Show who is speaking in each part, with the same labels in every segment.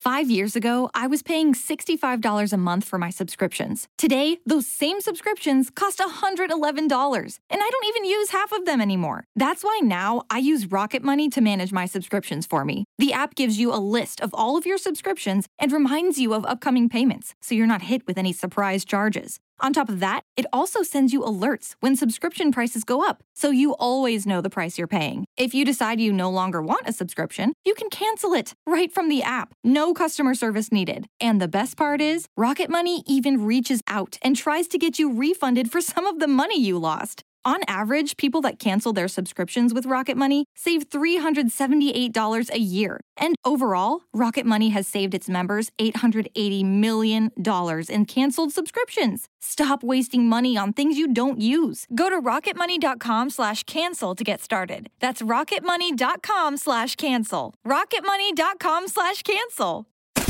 Speaker 1: 5 years ago, I was paying $65 a month for my subscriptions. Today, those same subscriptions cost $111, and I don't even use half of them anymore. That's why now I use Rocket Money to manage my subscriptions for me. The app gives you a list of all of your subscriptions and reminds you of upcoming payments, so you're not hit with any surprise charges. On top of that, it also sends you alerts when subscription prices go up, so you always know the price you're paying. If you decide you no longer want a subscription, you can cancel it right from the app. No customer service needed. And the best part is, Rocket Money even reaches out and tries to get you refunded for some of the money you lost. On average, people that cancel their subscriptions with Rocket Money save $378 a year. And overall, Rocket Money has saved its members $880 million in canceled subscriptions. Stop wasting money on things you don't use. Go to rocketmoney.com/cancel to get started. That's rocketmoney.com/cancel. rocketmoney.com/cancel.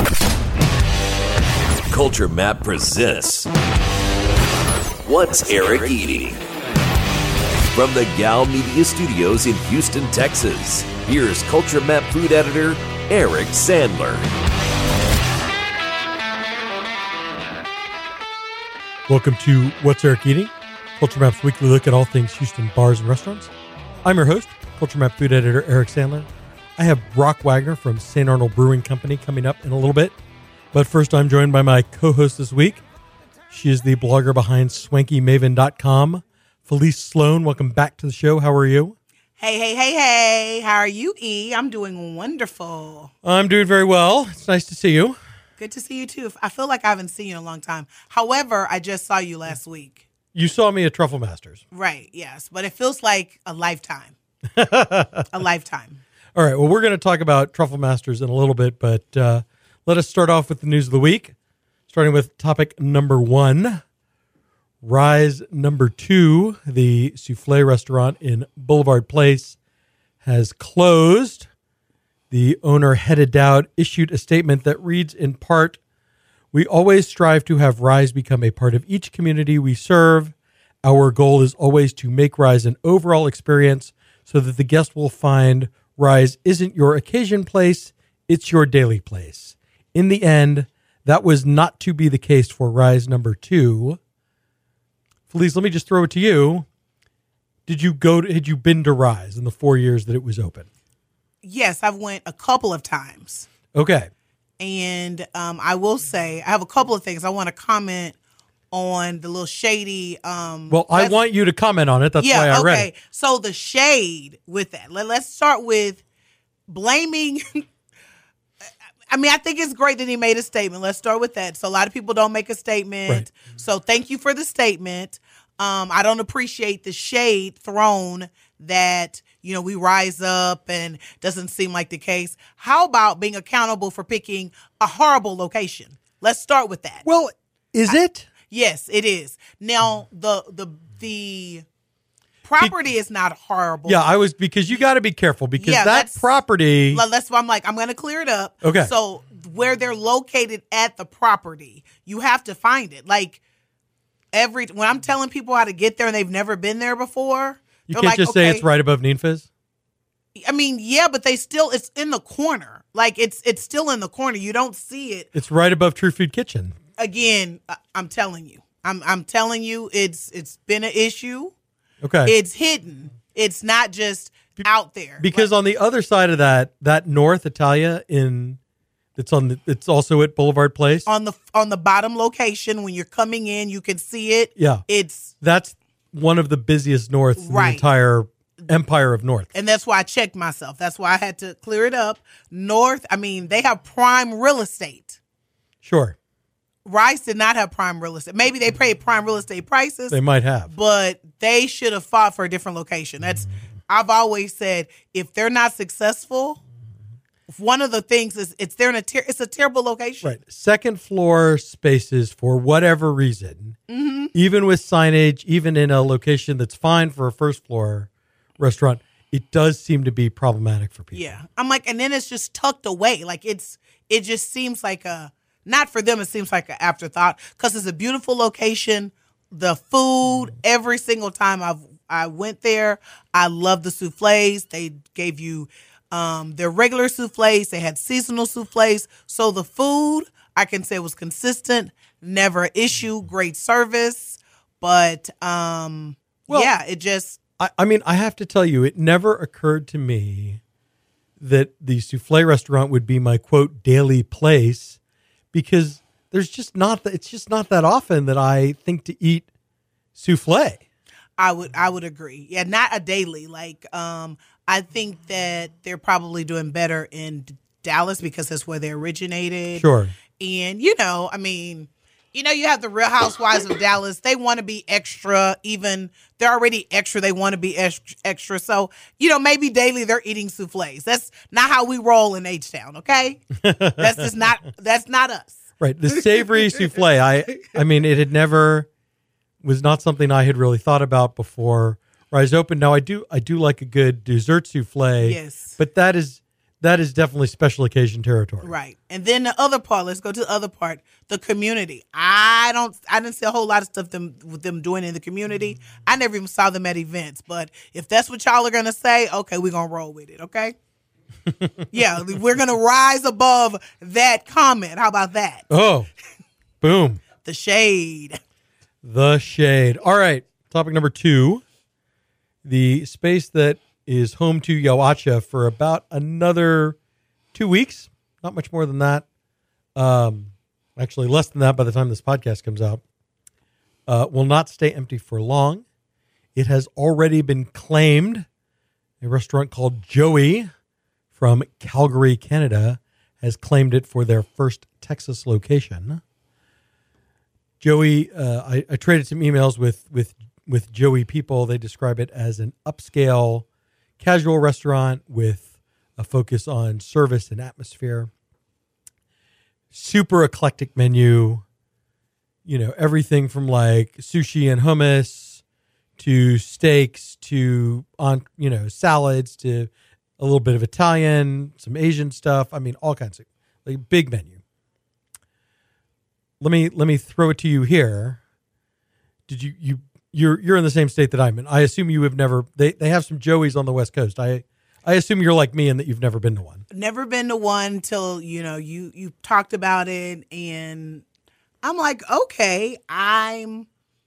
Speaker 2: Culture Map presents What's Eric Eating? From the Gal Media Studios in Houston, Texas, here's Culture Map food editor Eric Sandler.
Speaker 3: Welcome to What's Eric Eating? Culture Map's weekly look at all things Houston bars and restaurants. I'm your host, Culture Map food editor Eric Sandler. I have Brock Wagner from St. Arnold Brewing Company coming up in a little bit. But first, I'm joined by my co-host this week. She is the blogger behind SwankyMaven.com. Felice Sloan, welcome back to the show. How are you?
Speaker 4: Hey. How are you, E? I'm doing wonderful.
Speaker 3: I'm doing very well. It's nice to see you.
Speaker 4: Good to see you, too. I feel like I haven't seen you in a long time. However, I just saw you last week.
Speaker 3: You saw me at Truffle Masters.
Speaker 4: Right, yes. But it feels like a lifetime. A lifetime.
Speaker 3: All right, well, we're going to talk about Truffle Masters in a little bit, but let us start off with the news of the week, starting with topic number 1. Rise number 2, the souffle restaurant in Boulevard Place, has closed. The owner, Hedda Dowd, issued a statement that reads in part, "We always strive to have Rise become a part of each community we serve. Our goal is always to make Rise an overall experience so that the guest will find Rise isn't your occasion place, it's your daily place." In the end, that was not to be the case for Rise number 2. Felice, let me just throw it to you. Had you been to Rise in the 4 years that it was open?
Speaker 4: Yes, I've went a couple of times.
Speaker 3: Okay.
Speaker 4: And I will say, I have a couple of things. I want to comment on the little shady.
Speaker 3: Well, I want you to comment on it. That's why I read it.
Speaker 4: So the shade with that. Let's start with blaming. I mean, I think it's great that he made a statement. Let's start with that. So a lot of people don't make a statement.
Speaker 3: Right.
Speaker 4: So thank you for the statement. I don't appreciate the shade thrown that, we rise up and doesn't seem like the case. How about being accountable for picking a horrible location? Let's start with that.
Speaker 3: Well, is it?
Speaker 4: Yes, it is. Now, the property is not horrible.
Speaker 3: Yeah, because you got to be careful because that property.
Speaker 4: That's why I'm going to clear it up.
Speaker 3: Okay.
Speaker 4: So where they're located at the property, you have to find it. Like when I'm telling people how to get there and they've never been there before,
Speaker 3: you can't just say it's right above Ninfa's.
Speaker 4: I mean, yeah, but it's in the corner. Like it's still in the corner. You don't see it.
Speaker 3: It's right above True Food Kitchen.
Speaker 4: Again, I'm telling you. I'm telling you, it's been an issue.
Speaker 3: Okay.
Speaker 4: It's hidden. It's not just out there.
Speaker 3: Because on the other side of that North Italia it's also at Boulevard Place.
Speaker 4: On the bottom location, when you're coming in, you can see it.
Speaker 3: Yeah. That's one of the busiest North in the entire empire of North.
Speaker 4: And that's why I checked myself. That's why I had to clear it up. North, they have prime real estate.
Speaker 3: Sure.
Speaker 4: Rice did not have prime real estate. Maybe they paid prime real estate prices.
Speaker 3: They might have.
Speaker 4: But they should have fought for a different location. I've always said, if they're not successful, one of the things is it's a terrible location.
Speaker 3: Right. Second floor spaces, for whatever reason, even with signage, even in a location that's fine for a first floor restaurant, it does seem to be problematic for people.
Speaker 4: Yeah. I'm like, and then it's just tucked away. Like it just seems like not for them, it seems like an afterthought because it's a beautiful location. The food, every single time I went there, I love the souffles. They gave you their regular souffles. They had seasonal souffles. So the food, I can say, was consistent, never an issue, great service. But it just...
Speaker 3: I mean, I have to tell you, it never occurred to me that the souffle restaurant would be my, quote, daily place, because it's just not that often that I think to eat souffle.
Speaker 4: I would agree. Yeah, not a daily. Like, I think that they're probably doing better in Dallas because that's where they originated.
Speaker 3: Sure.
Speaker 4: And, you have the Real Housewives of Dallas. They want to be extra. Even they're already extra. They want to be extra. So, maybe daily they're eating souffles. That's not how we roll in H-Town, okay? That's not us.
Speaker 3: Right. The savory souffle. I mean, it had never was not something I had really thought about before Rise opened. Now I do like a good dessert souffle.
Speaker 4: Yes.
Speaker 3: But that is definitely special occasion territory.
Speaker 4: Right. And then the other part, let's go to the other part, the community. I didn't see a whole lot of stuff with them doing in the community. I never even saw them at events. But if that's what y'all are going to say, okay, we're going to roll with it, okay? Yeah, we're going to rise above that comment. How about that?
Speaker 3: Oh, boom.
Speaker 4: The shade.
Speaker 3: The shade. All right. Topic number 2. The space that is home to Yawacha for about another 2 weeks. Not much more than that. Actually, less than that by the time this podcast comes out. Will not stay empty for long. It has already been claimed. A restaurant called Joey from Calgary, Canada, has claimed it for their first Texas location. Joey, I traded some emails with Joey people. They describe it as an upscale casual restaurant with a focus on service and atmosphere. Super eclectic menu. Everything from like sushi and hummus to steaks to salads to a little bit of Italian, some Asian stuff. I mean, all kinds of like big menu. Let me throw it to you here. Did you're in the same state that I'm in? I assume you have never. They have some Joey's on the West Coast. I assume you're like me in that you've never been to one.
Speaker 4: Never been to one till you talked about it, and I'm like, okay, I'm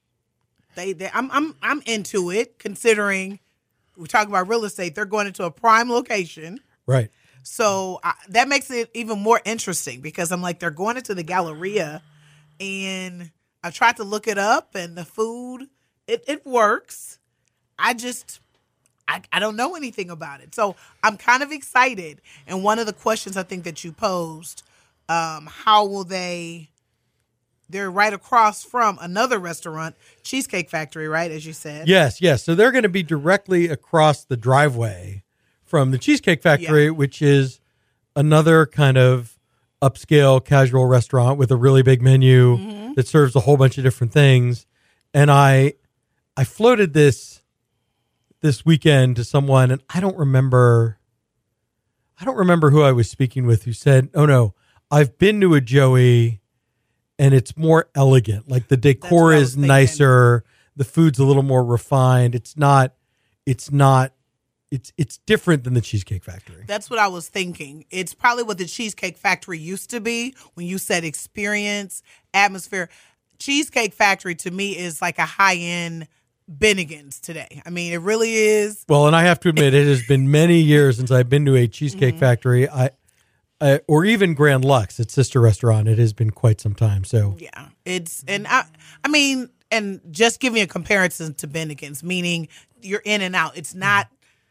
Speaker 4: into it. Considering we talk about real estate, they're going into a prime location,
Speaker 3: right?
Speaker 4: So that makes it even more interesting because I'm like, they're going into the Galleria. And I tried to look it up, and the food, it works. I don't know anything about it. So I'm kind of excited. And one of the questions I think that you posed, how will they're right across from another restaurant, Cheesecake Factory, right, as you said?
Speaker 3: Yes. So they're going to be directly across the driveway from the Cheesecake Factory, which is another kind of upscale casual restaurant with a really big menu that serves a whole bunch of different things. And I floated this weekend to someone, and I don't remember who I was speaking with, who said, "Oh no, I've been to a Joey and it's more elegant. Like the decor is nicer, the food's a little more refined. It's different than the Cheesecake Factory."
Speaker 4: That's what I was thinking. It's probably what the Cheesecake Factory used to be when you said experience, atmosphere. Cheesecake Factory to me is like a high-end Bennigan's today. I mean, it really is.
Speaker 3: Well, and I have to admit, it has been many years since I've been to a Cheesecake Factory. Or even Grand Lux, its sister restaurant. It has been quite some time. So
Speaker 4: yeah, I mean, and just giving a comparison to Bennigan's, meaning you're in and out. It's not.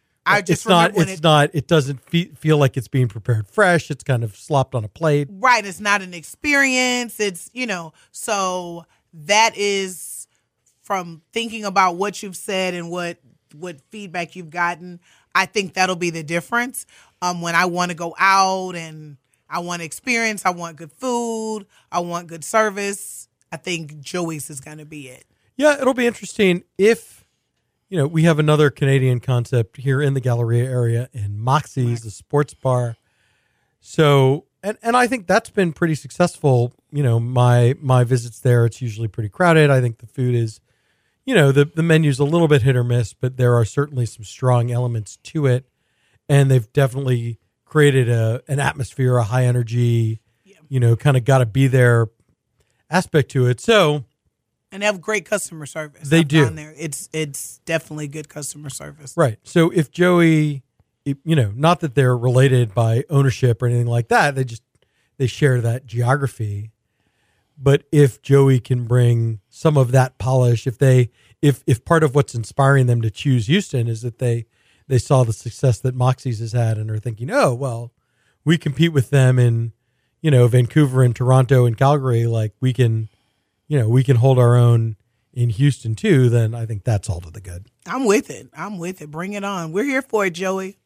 Speaker 4: It doesn't feel like it's being prepared fresh. It's kind of slopped on a plate. Right. It's not an experience. It's, so that is from thinking about what you've said and what feedback you've gotten. I think that'll be the difference. When I want to go out and I want to experience, I want good food, I want good service, I think Joey's is going to be it. Yeah, it'll be interesting if, we have another Canadian concept here in the Galleria area in Moxie's, the sports bar. So, and I think that's been pretty successful. My visits there, it's usually pretty crowded. I think the food is, the menu's a little bit hit or miss, but there are certainly some strong elements to it.
Speaker 3: and they've definitely created an atmosphere, a high energy, kind of got to be there aspect to it. So,
Speaker 4: and they have great customer service.
Speaker 3: They do.
Speaker 4: There. It's definitely good customer service.
Speaker 3: Right. So if Joey, not that they're related by ownership or anything like that, they share that geography. But if Joey can bring some of that polish, if part of what's inspiring them to choose Houston is that they saw the success that Moxie's has had and are thinking, oh, well, we compete with them in, Vancouver and Toronto and Calgary, like we can hold our own in Houston too, then I think that's all to the good.
Speaker 4: I'm with it. Bring it on. We're here for it, Joey.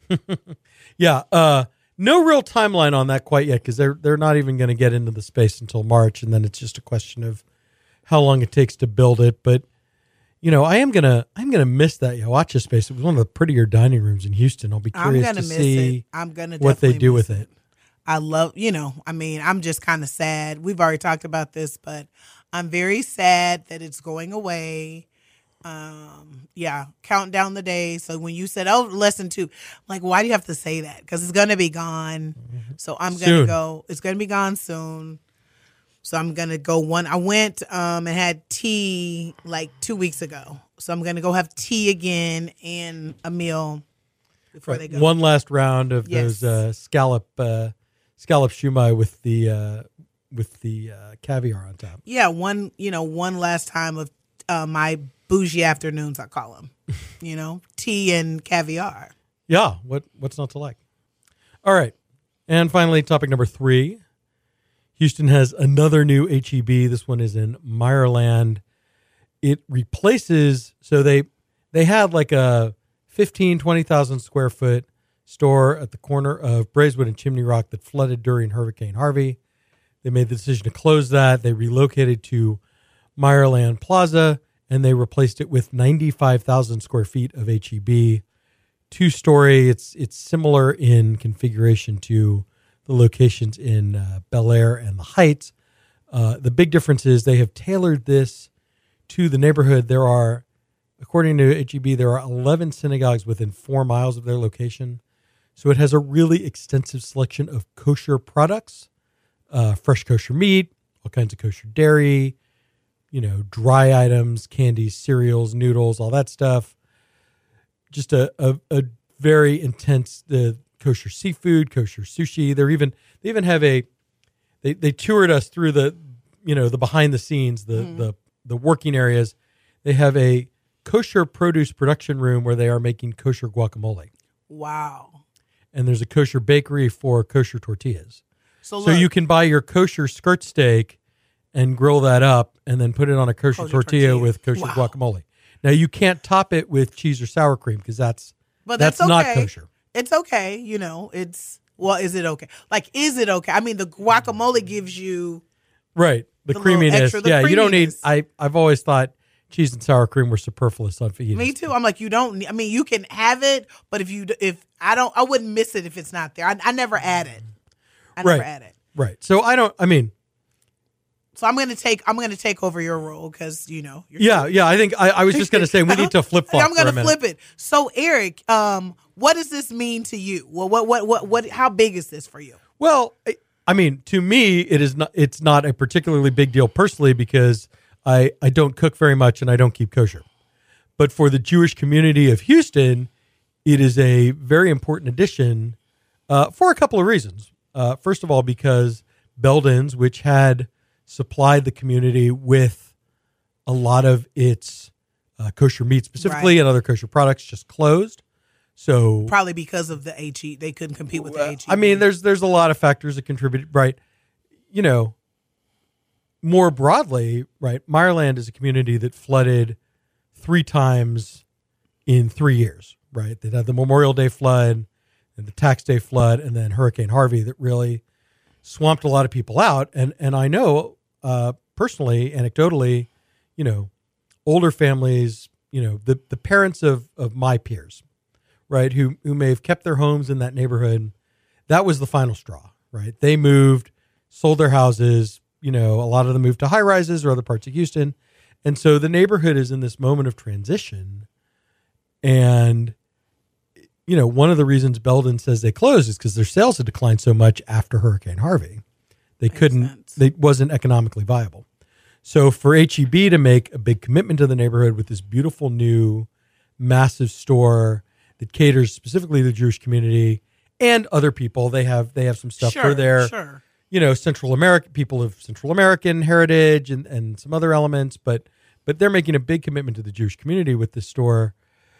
Speaker 3: Yeah. No real timeline on that quite yet because they're not even going to get into the space until March, and then it's just a question of how long it takes to build it. But I'm gonna miss that Yawacha space. It was one of the prettier dining rooms in Houston. I'll be curious to see what they do with it.
Speaker 4: I love, I'm just kind of sad. We've already talked about this, but I'm very sad that it's going away. Counting down the days. So when you said, less than 2, I'm like, why do you have to say that? Because it's going to be gone. So I'm going to go. It's going to be gone soon. So I'm going to go one. I went and had tea like 2 weeks ago. So I'm going to go have tea again and a meal before they go.
Speaker 3: One last round of those scallop shumai with the caviar on top.
Speaker 4: Yeah, one last time of my bougie afternoons, I call them. Tea and caviar.
Speaker 3: Yeah, what's not to like? All right. And finally, topic number 3. Houston has another new H-E-B. This one is in Meyerland. It replaces, so they had like a 20,000 square foot store at the corner of Braeswood and Chimney Rock that flooded during Hurricane Harvey. They made the decision to close that. They relocated to Meyerland Plaza, and they replaced it with 95,000 square feet of H-E-B. 2-story. It's similar in configuration to the locations in Bel Air and the Heights. The big difference is they have tailored this to the neighborhood. There are, according to H-E-B, there are 11 synagogues within 4 miles of their location. So it has a really extensive selection of kosher products, fresh kosher meat, all kinds of kosher dairy, dry items, candies, cereals, noodles, all that stuff. Just a very intense kosher seafood, kosher sushi. They even have they toured us through the behind the scenes, the working areas. They have a kosher produce production room where they are making kosher guacamole.
Speaker 4: Wow.
Speaker 3: And there's a kosher bakery for kosher tortillas.
Speaker 4: So
Speaker 3: you can buy your kosher skirt steak and grill that up and then put it on a kosher tortilla with kosher guacamole. Now, you can't top it with cheese or sour cream because that's okay. Not kosher.
Speaker 4: It's okay. Is it okay? Like, is it okay? I mean, the guacamole gives you...
Speaker 3: Right. The creaminess. You don't need... I've always thought cheese and sour cream were superfluous on fajitas.
Speaker 4: Me too. I'm like, you don't... you can have it, but I wouldn't miss it if it's not there. I never add it. Never add it.
Speaker 3: Right. So I don't...
Speaker 4: So I'm gonna take over your role because you're
Speaker 3: I think I was just gonna say we need to flip flop.
Speaker 4: I'm gonna flip it. So Eric, what does this mean to you? Well, what? How big is this for you?
Speaker 3: Well, to me, it's not a particularly big deal personally because I don't cook very much and I don't keep kosher. But for the Jewish community of Houston, it is a very important addition for a couple of reasons. First of all, because Belden's, which had supplied the community with a lot of its kosher meat specifically and other kosher products, just closed. So
Speaker 4: probably because of the HE, they couldn't compete with the HE.
Speaker 3: There's a lot of factors that contribute, right? More broadly, right? Meyerland is a community that flooded 3 times in 3 years, right? They had the Memorial Day flood and the Tax Day flood and then Hurricane Harvey that really swamped a lot of people out. And I know personally, anecdotally, older families, the parents of my peers, right, who may have kept their homes in that neighborhood, that was the final straw, right? They moved, sold their houses, a lot of them moved to high rises or other parts of Houston. And so the neighborhood is in this moment of transition. And, one of the reasons Belden says they closed is because their sales had declined so much after Hurricane Harvey. They wasn't economically viable. So for HEB to make a big commitment to the neighborhood with this beautiful new massive store that caters specifically to the Jewish community and other people, they have some stuff for their, Central American people of Central American heritage and some other elements, but they're making a big commitment to the Jewish community with this store.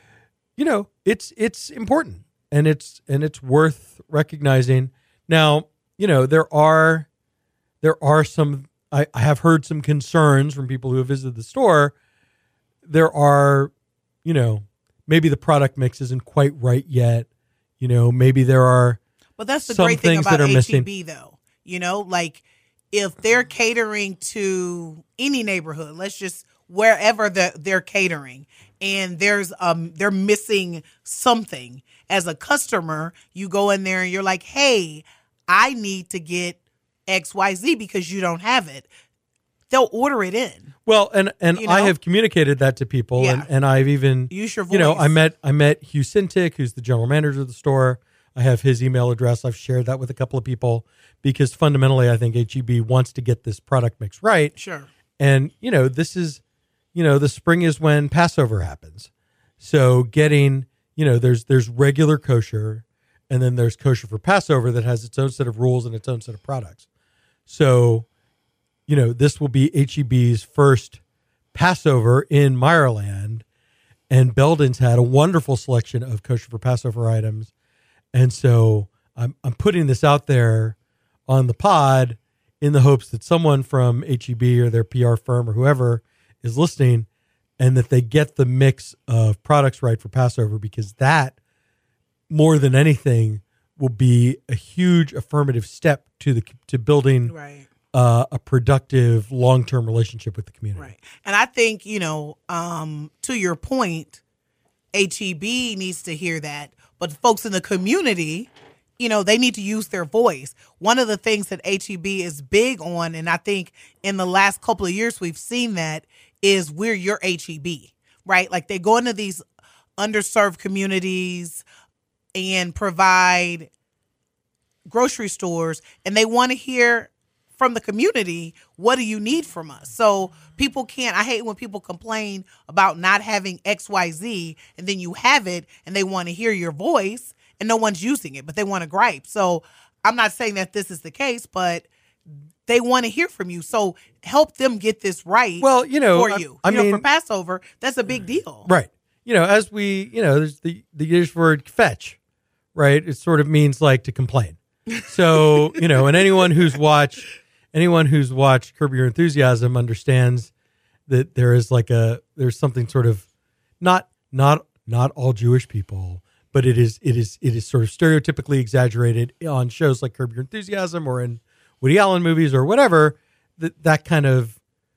Speaker 3: It's important and it's worth recognizing. Now, there are some, I have heard some concerns from people who have visited the store. There are, maybe the product mix isn't quite right yet. Maybe there are
Speaker 4: but that's the
Speaker 3: some
Speaker 4: great thing
Speaker 3: things
Speaker 4: about
Speaker 3: that are missing.
Speaker 4: HEB though. Like if they're catering to any neighborhood, let's just wherever they're catering and they're missing something as a customer, you go in there and you're like, hey, I need to get XYZ because you don't have it. They'll order it in.
Speaker 3: Well, and I have communicated that to people, and I've even
Speaker 4: use your voice.
Speaker 3: I met Hugh Sintic, who's the general manager of the store. I have his email address. I've shared that with a couple of people because fundamentally, I think HEB wants to get this product mix right.
Speaker 4: Sure.
Speaker 3: And this is, the spring is when Passover happens. So getting, there's regular kosher, and then there's kosher for Passover that has its own set of rules and its own set of products. So, this will be HEB's first Passover in Meyerland, and Belden's had a wonderful selection of kosher for Passover items. And so I'm putting this out there on the pod in the hopes that someone from HEB or their PR firm or whoever is listening and that they get the mix of products right for Passover, because that, more than anything, will be a huge affirmative step to building a productive long-term relationship with the community.
Speaker 4: Right. And I think, to your point, HEB needs to hear that, but folks in the community, they need to use their voice. One of the things that HEB is big on, and I think in the last couple of years we've seen that, is we're your HEB, right? Like they go into these underserved communities and provide grocery stores, and they want to hear from the community, what do you need from us? So people I hate when people complain about not having XYZ, and then you have it and they want to hear your voice and no one's using it, but they want to gripe. So I'm not saying that this is the case, but they want to hear from you. So help them get this right.
Speaker 3: Well,
Speaker 4: for you. I mean, for Passover, that's a big deal.
Speaker 3: Right. As we, there's the Yiddish word fetch, right? It sort of means like to complain. So, and anyone who's watched Curb Your Enthusiasm understands that there's something sort of not all Jewish people, but it is sort of stereotypically exaggerated on shows like Curb Your Enthusiasm or in Woody Allen movies or whatever. That kind of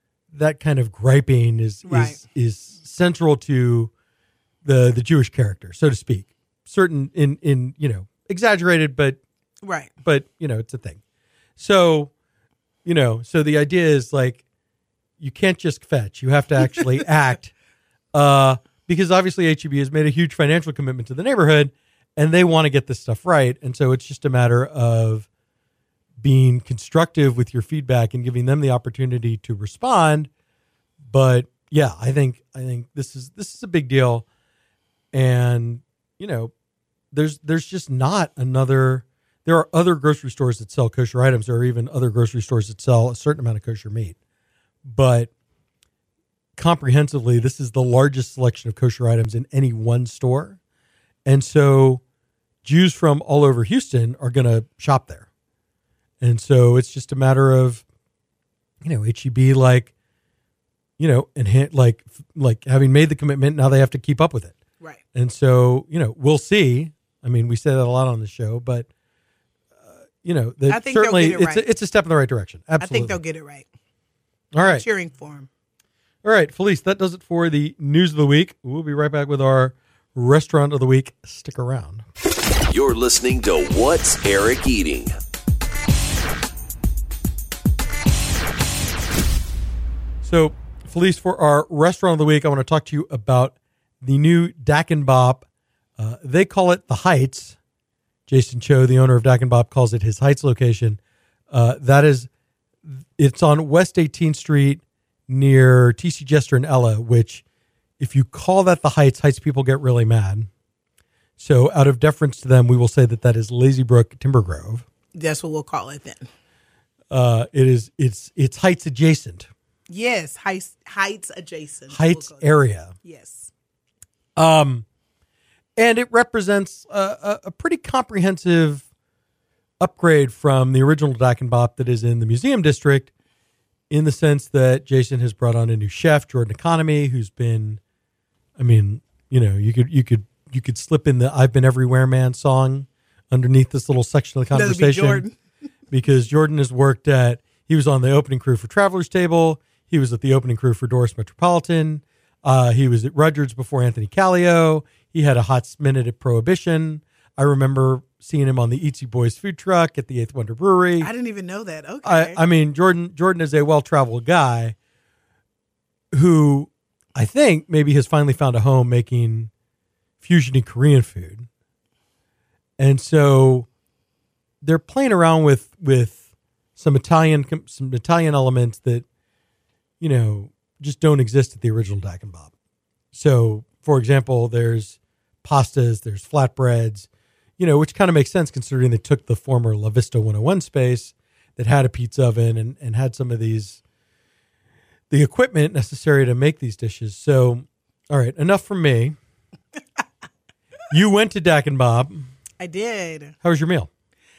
Speaker 3: griping is central to the Jewish character, so to speak. Certain in exaggerated, but
Speaker 4: right.
Speaker 3: But it's a thing. So so the idea is like you can't just fetch; you have to actually act. Because obviously HEB has made a huge financial commitment to the neighborhood, and they want to get this stuff right. And so it's just a matter of being constructive with your feedback and giving them the opportunity to respond. But yeah, I think this is a big deal, and there's just not another. There are other grocery stores that sell kosher items. There are even other grocery stores that sell a certain amount of kosher meat. But comprehensively, this is the largest selection of kosher items in any one store. And so Jews from all over Houston are going to shop there. And so it's just a matter of, HEB and having made the commitment, now they have to keep up with it.
Speaker 4: Right.
Speaker 3: And so, we'll see. I mean, we say that a lot on the show, but
Speaker 4: I think
Speaker 3: certainly
Speaker 4: they'll get it right.
Speaker 3: It's a step in the right direction. Absolutely.
Speaker 4: I think they'll get it right.
Speaker 3: All right.
Speaker 4: I'm cheering for them.
Speaker 3: All right, Felice, that does it for the news of the week. We'll be right back with our restaurant of the week. Stick around.
Speaker 2: You're listening to What's Eric Eating?
Speaker 3: So, Felice, for our restaurant of the week, I want to talk to you about the new Dak and Bop They call it the Heights. Jason Cho, the owner of Dak and Bob, calls it his Heights location. It's on West 18th Street near TC Jester and Ella, which if you call that the Heights people get really mad. So out of deference to them, we will say that is Lazy Brook Timber Grove.
Speaker 4: That's what we'll call it then.
Speaker 3: It's Heights adjacent.
Speaker 4: Yes, Heights adjacent.
Speaker 3: Heights area.
Speaker 4: Yes.
Speaker 3: And it represents a pretty comprehensive upgrade from the original Dak and Bop that is in the museum district, in the sense that Jason has brought on a new chef, Jordan Economy, who's been, you could slip in the "I've Been Everywhere Man" song underneath this little section of the conversation.
Speaker 4: Jordan.
Speaker 3: Because Jordan has worked he was on the opening crew for Traveler's Table. He was at the opening crew for Doris Metropolitan. He was at Rudyard's before Anthony Callio. He had a hot minute at Prohibition. I remember seeing him on the Eatsy Boys food truck at the Eighth Wonder Brewery.
Speaker 4: I didn't even know that. Okay.
Speaker 3: Jordan is a well-traveled guy who I think maybe has finally found a home making fusion and Korean food. And so they're playing around with some Italian elements that, just don't exist at the original Dak and Bob. So, for example, there's pastas, there's flatbreads, which kind of makes sense considering they took the former La Vista 101 space that had a pizza oven and had some of the equipment necessary to make these dishes. So, all right, enough from me. You went to Dak and Bob.
Speaker 4: I did.
Speaker 3: How was your meal?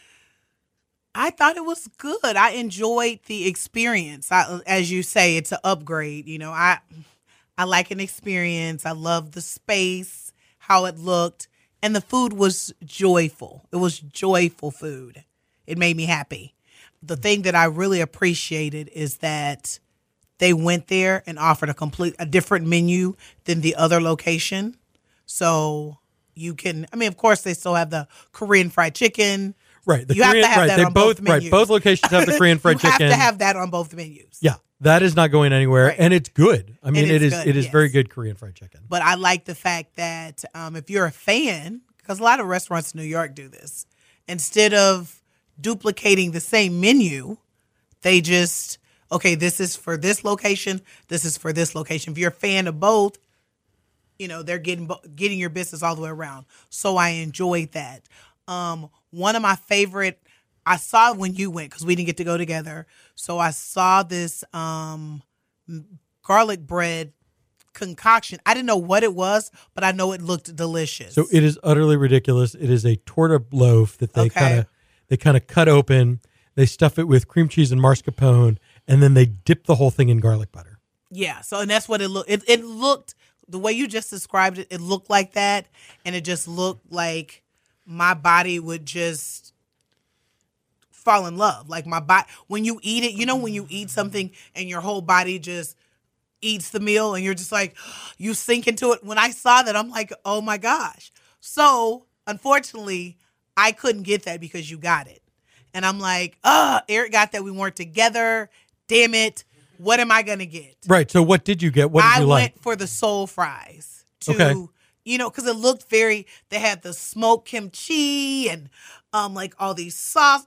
Speaker 4: I thought it was good. I enjoyed the experience. As you say, it's an upgrade. I like an experience. I love the space, how it looked, and the food was joyful. It was joyful food. It made me happy. The thing that I really appreciated is that they went there and offered a different menu than the other location. So you can, of course, they still have the Korean fried chicken.
Speaker 3: Right.
Speaker 4: You have to have that on both menus.
Speaker 3: Right. Both locations have the Korean fried chicken.
Speaker 4: You have to have that on both menus.
Speaker 3: Yeah. That is not going anywhere. Right. And it's good. It is
Speaker 4: yes.
Speaker 3: very good Korean fried chicken.
Speaker 4: But I like the fact that if you're a fan, because a lot of restaurants in New York do this, instead of duplicating the same menu, they just, okay, this is for this location, this is for this location. If you're a fan of both, they're getting your business all the way around. So I enjoyed that. One of my favorite, I saw when you went, because we didn't get to go together. So I saw this garlic bread concoction. I didn't know what it was, but I know it looked delicious.
Speaker 3: So it is utterly ridiculous. It is a torta loaf that they kind of cut open. They stuff it with cream cheese and mascarpone, and then they dip the whole thing in garlic butter.
Speaker 4: Yeah. So, and that's what it looked. It looked, the way you just described it, it looked like that. And it just looked like my body would just fall in love. Like my body, when you eat it, when you eat something and your whole body just eats the meal and you're just like, you sink into it. When I saw that, I'm like, oh my gosh. So unfortunately, I couldn't get that because you got it. And I'm like, Eric got that. We weren't together. Damn it. What am I going to get?
Speaker 3: Right. So what did you get? What did you like? I went
Speaker 4: for the soul fries. Because it looked they had the smoked kimchi and like all the sauces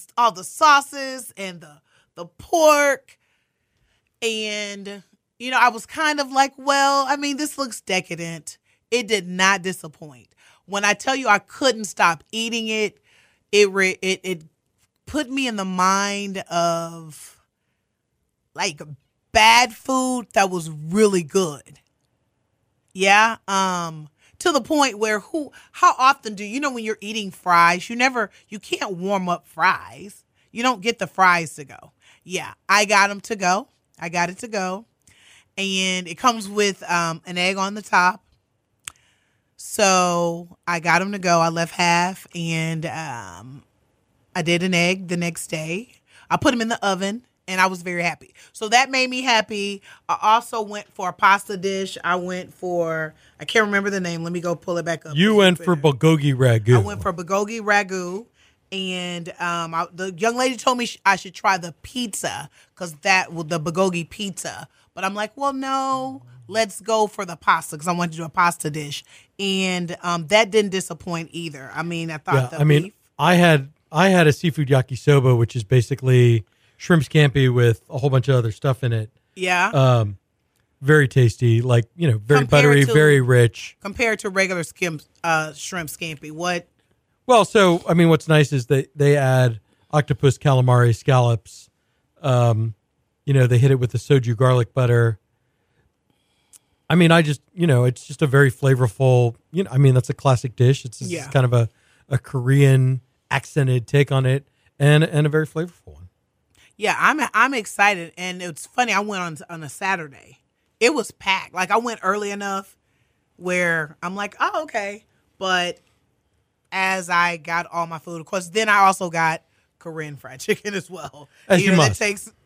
Speaker 4: and the pork. And, I was kind of like, this looks decadent. It did not disappoint. When I tell you I couldn't stop eating it, it put me in the mind of like bad food that was really good. Yeah. To the point where how often do when you're eating fries, you can't warm up fries. You don't get the fries to go. Yeah. I got them to go. I got it to go. And it comes with an egg on the top. So I got them to go. I left half and I did an egg the next day. I put them in the oven. And I was very happy. So that made me happy. I also went for a pasta dish. I can't remember the name. Let me go pull it back up.
Speaker 3: You went for bulgogi ragu.
Speaker 4: I went for bulgogi ragu. And the young lady told me I should try the pizza because the bulgogi pizza. But I'm like, well, no, let's go for the pasta because I wanted to do a pasta dish. And that didn't disappoint either. I mean, I thought beef.
Speaker 3: I had a seafood yakisoba, which is basically shrimp scampi with a whole bunch of other stuff in it.
Speaker 4: Yeah.
Speaker 3: Very tasty, like, very buttery, very rich.
Speaker 4: Compared to regular shrimp scampi, what?
Speaker 3: Well, so, I mean, what's nice is they add octopus, calamari, scallops. They hit it with the soju garlic butter. I mean, it's just a very flavorful, that's a classic dish. It's kind of a Korean accented take on it and a very flavorful one.
Speaker 4: Yeah, I'm excited. And it's funny, I went on a Saturday. It was packed. Like, I went early enough where I'm like, oh, okay. But as I got all my food, of course, then I also got Korean fried chicken as well.
Speaker 3: As you must.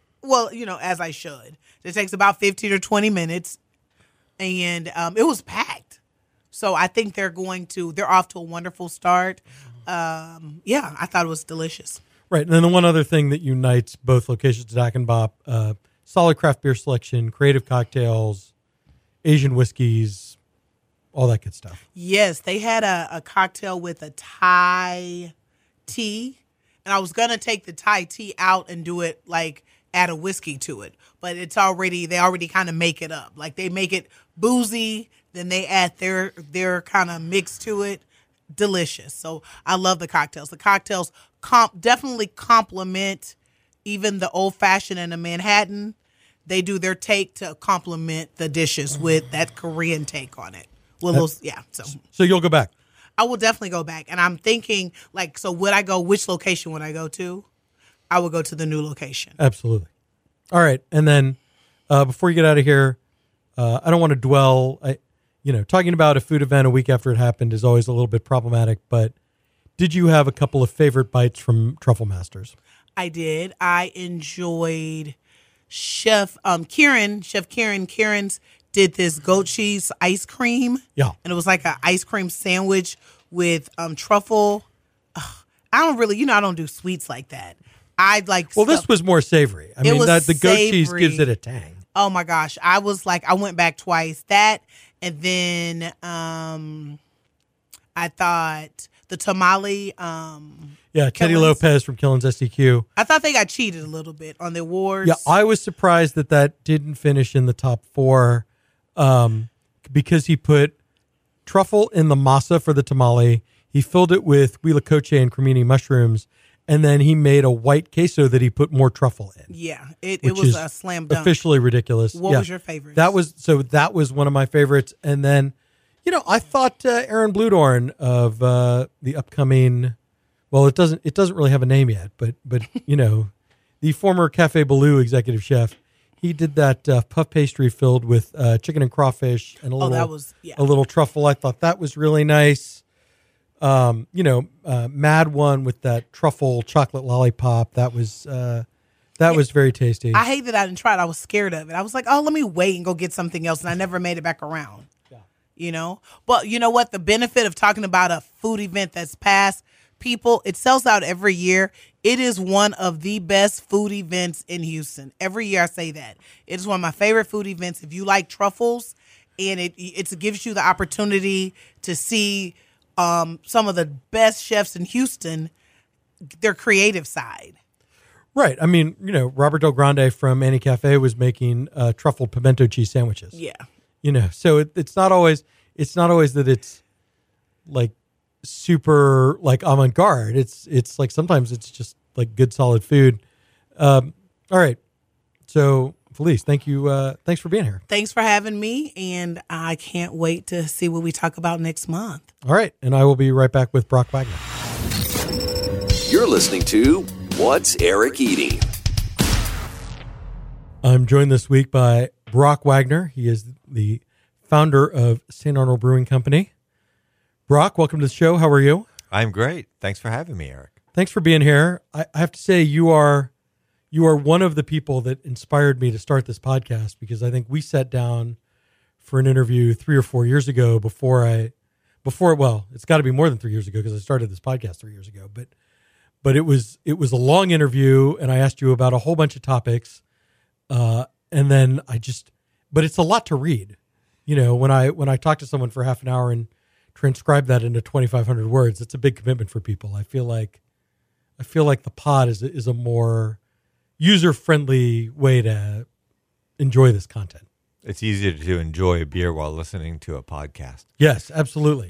Speaker 4: As I should. It takes about 15 or 20 minutes. And it was packed. So I think they're off to a wonderful start. I thought it was delicious.
Speaker 3: Right. And then the one other thing that unites both locations, Dak and Bop, solid craft beer selection, creative cocktails, Asian whiskeys, all that good stuff.
Speaker 4: Yes, they had a cocktail with a Thai tea. And I was going to take the Thai tea out and do it, like, add a whiskey to it. But they already kind of make it up. Like, they make it boozy, then they add their kind of mix to it. Delicious. So I love the cocktails. The cocktails definitely complement even the old fashioned and the Manhattan. They do their take to complement the dishes with that Korean take on it. So
Speaker 3: you'll go back?
Speaker 4: I will definitely go back. And I'm thinking, like, so would I go, which location would I go to? I would go to the new location.
Speaker 3: Absolutely. All right. And then before you get out of here, I don't want to dwell. Talking about a food event a week after it happened is always a little bit problematic, but did you have a couple of favorite bites from Truffle Masters?
Speaker 4: I did. I enjoyed Chef Kieran's did this goat cheese ice cream.
Speaker 3: Yeah.
Speaker 4: And it was like an ice cream sandwich with truffle. I don't do sweets like that.
Speaker 3: This was more savory. I mean, the goat cheese gives it a tang.
Speaker 4: Oh my gosh. I went back twice. That, and then I thought the tamale.
Speaker 3: Teddy Lopez from Killins SDQ.
Speaker 4: I thought they got cheated a little bit on the awards.
Speaker 3: Yeah, I was surprised that didn't finish in the top 4 because he put truffle in the masa for the tamale. He filled it with huitlacoche and cremini mushrooms, and then he made a white queso that he put more truffle in.
Speaker 4: Yeah, it was a slam dunk.
Speaker 3: Officially ridiculous.
Speaker 4: What was your favorite?
Speaker 3: That was one of my favorites. And then, I thought Aaron Bludorn of the upcoming. Well, it doesn't really have a name yet, but the former Cafe Baloo executive chef, he did that puff pastry filled with chicken and crawfish and a little truffle. I thought that was really nice. Mad One with that truffle chocolate lollipop. That was very tasty.
Speaker 4: I hate that I didn't try it. I was scared of it. I was like, oh, let me wait and go get something else. And I never made it back around. Yeah. But you know what? The benefit of talking about a food event that's past, people, it sells out every year. It is one of the best food events in Houston. Every year I say that. It is one of my favorite food events. If you like truffles, and it gives you the opportunity to see some of the best chefs in Houston, their creative side.
Speaker 3: Right. I mean, Robert Del Grande from Annie Cafe was making truffle pimento cheese sandwiches.
Speaker 4: Yeah.
Speaker 3: So it's not always that it's like super like avant-garde. It's like sometimes it's just like good solid food. All right. So Felice, thank you. Thanks for being here.
Speaker 4: Thanks for having me. And I can't wait to see what we talk about next month.
Speaker 3: All right. And I will be right back with Brock Wagner.
Speaker 2: You're listening to What's Eric Eating?
Speaker 3: I'm joined this week by Brock Wagner. He is the founder of St. Arnold Brewing Company. Brock, welcome to the show. How are you?
Speaker 5: I'm great. Thanks for having me, Eric.
Speaker 3: Thanks for being here. I have to say you are one of the people that inspired me to start this podcast, because I think we sat down for an interview 3 or 4 years ago before it's got to be more than 3 years ago because I started this podcast 3 years ago. but it was a long interview, and I asked you about a whole bunch of topics, and then but it's a lot to read. When I talk to someone for half an hour and transcribe that into 2,500 words, it's a big commitment for people. I feel like the pod is a more user-friendly way to enjoy this content.
Speaker 5: It's easier to enjoy a beer while listening to a podcast.
Speaker 3: Yes, absolutely.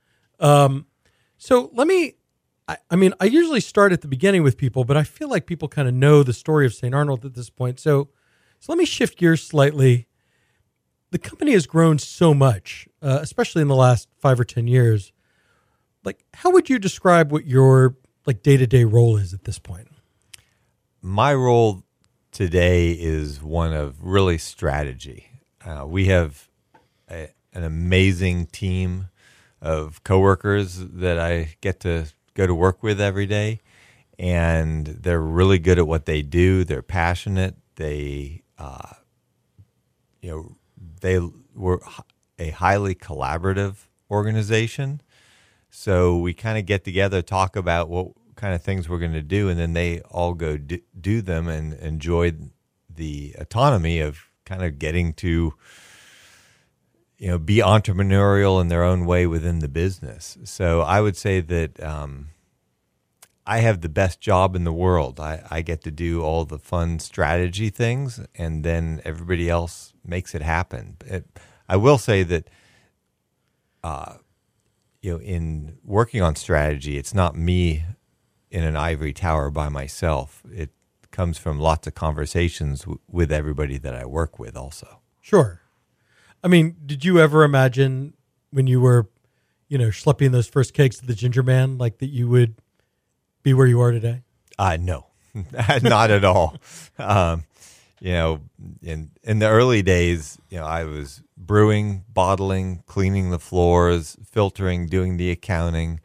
Speaker 3: So I usually start at the beginning with people, but I feel like people kind of know the story of St. Arnold at this point. So let me shift gears slightly. The company has grown so much, especially in the last 5 or 10 years. Like, how would you describe what your day-to-day role is at this point?
Speaker 5: My role today is one of really strategy. We have an amazing team of coworkers that I get to go to work with every day, and they're really good at what they do. They're passionate. They were a highly collaborative organization. So we kind of get together, talk about what kind of things we're going to do, and then they all go do them and enjoy the autonomy of kind of getting to, be entrepreneurial in their own way within the business. So I would say that I have the best job in the world. I get to do all the fun strategy things, and then everybody else makes it happen. I will say that, in working on strategy, it's not me in an ivory tower by myself. It comes from lots of conversations with everybody that I work with also.
Speaker 3: Sure. I mean, did you ever imagine when you were, schlepping those first cakes to the Ginger Man, like that you would be where you are today?
Speaker 5: No, not at all. In the early days, I was brewing, bottling, cleaning the floors, filtering, doing the accounting,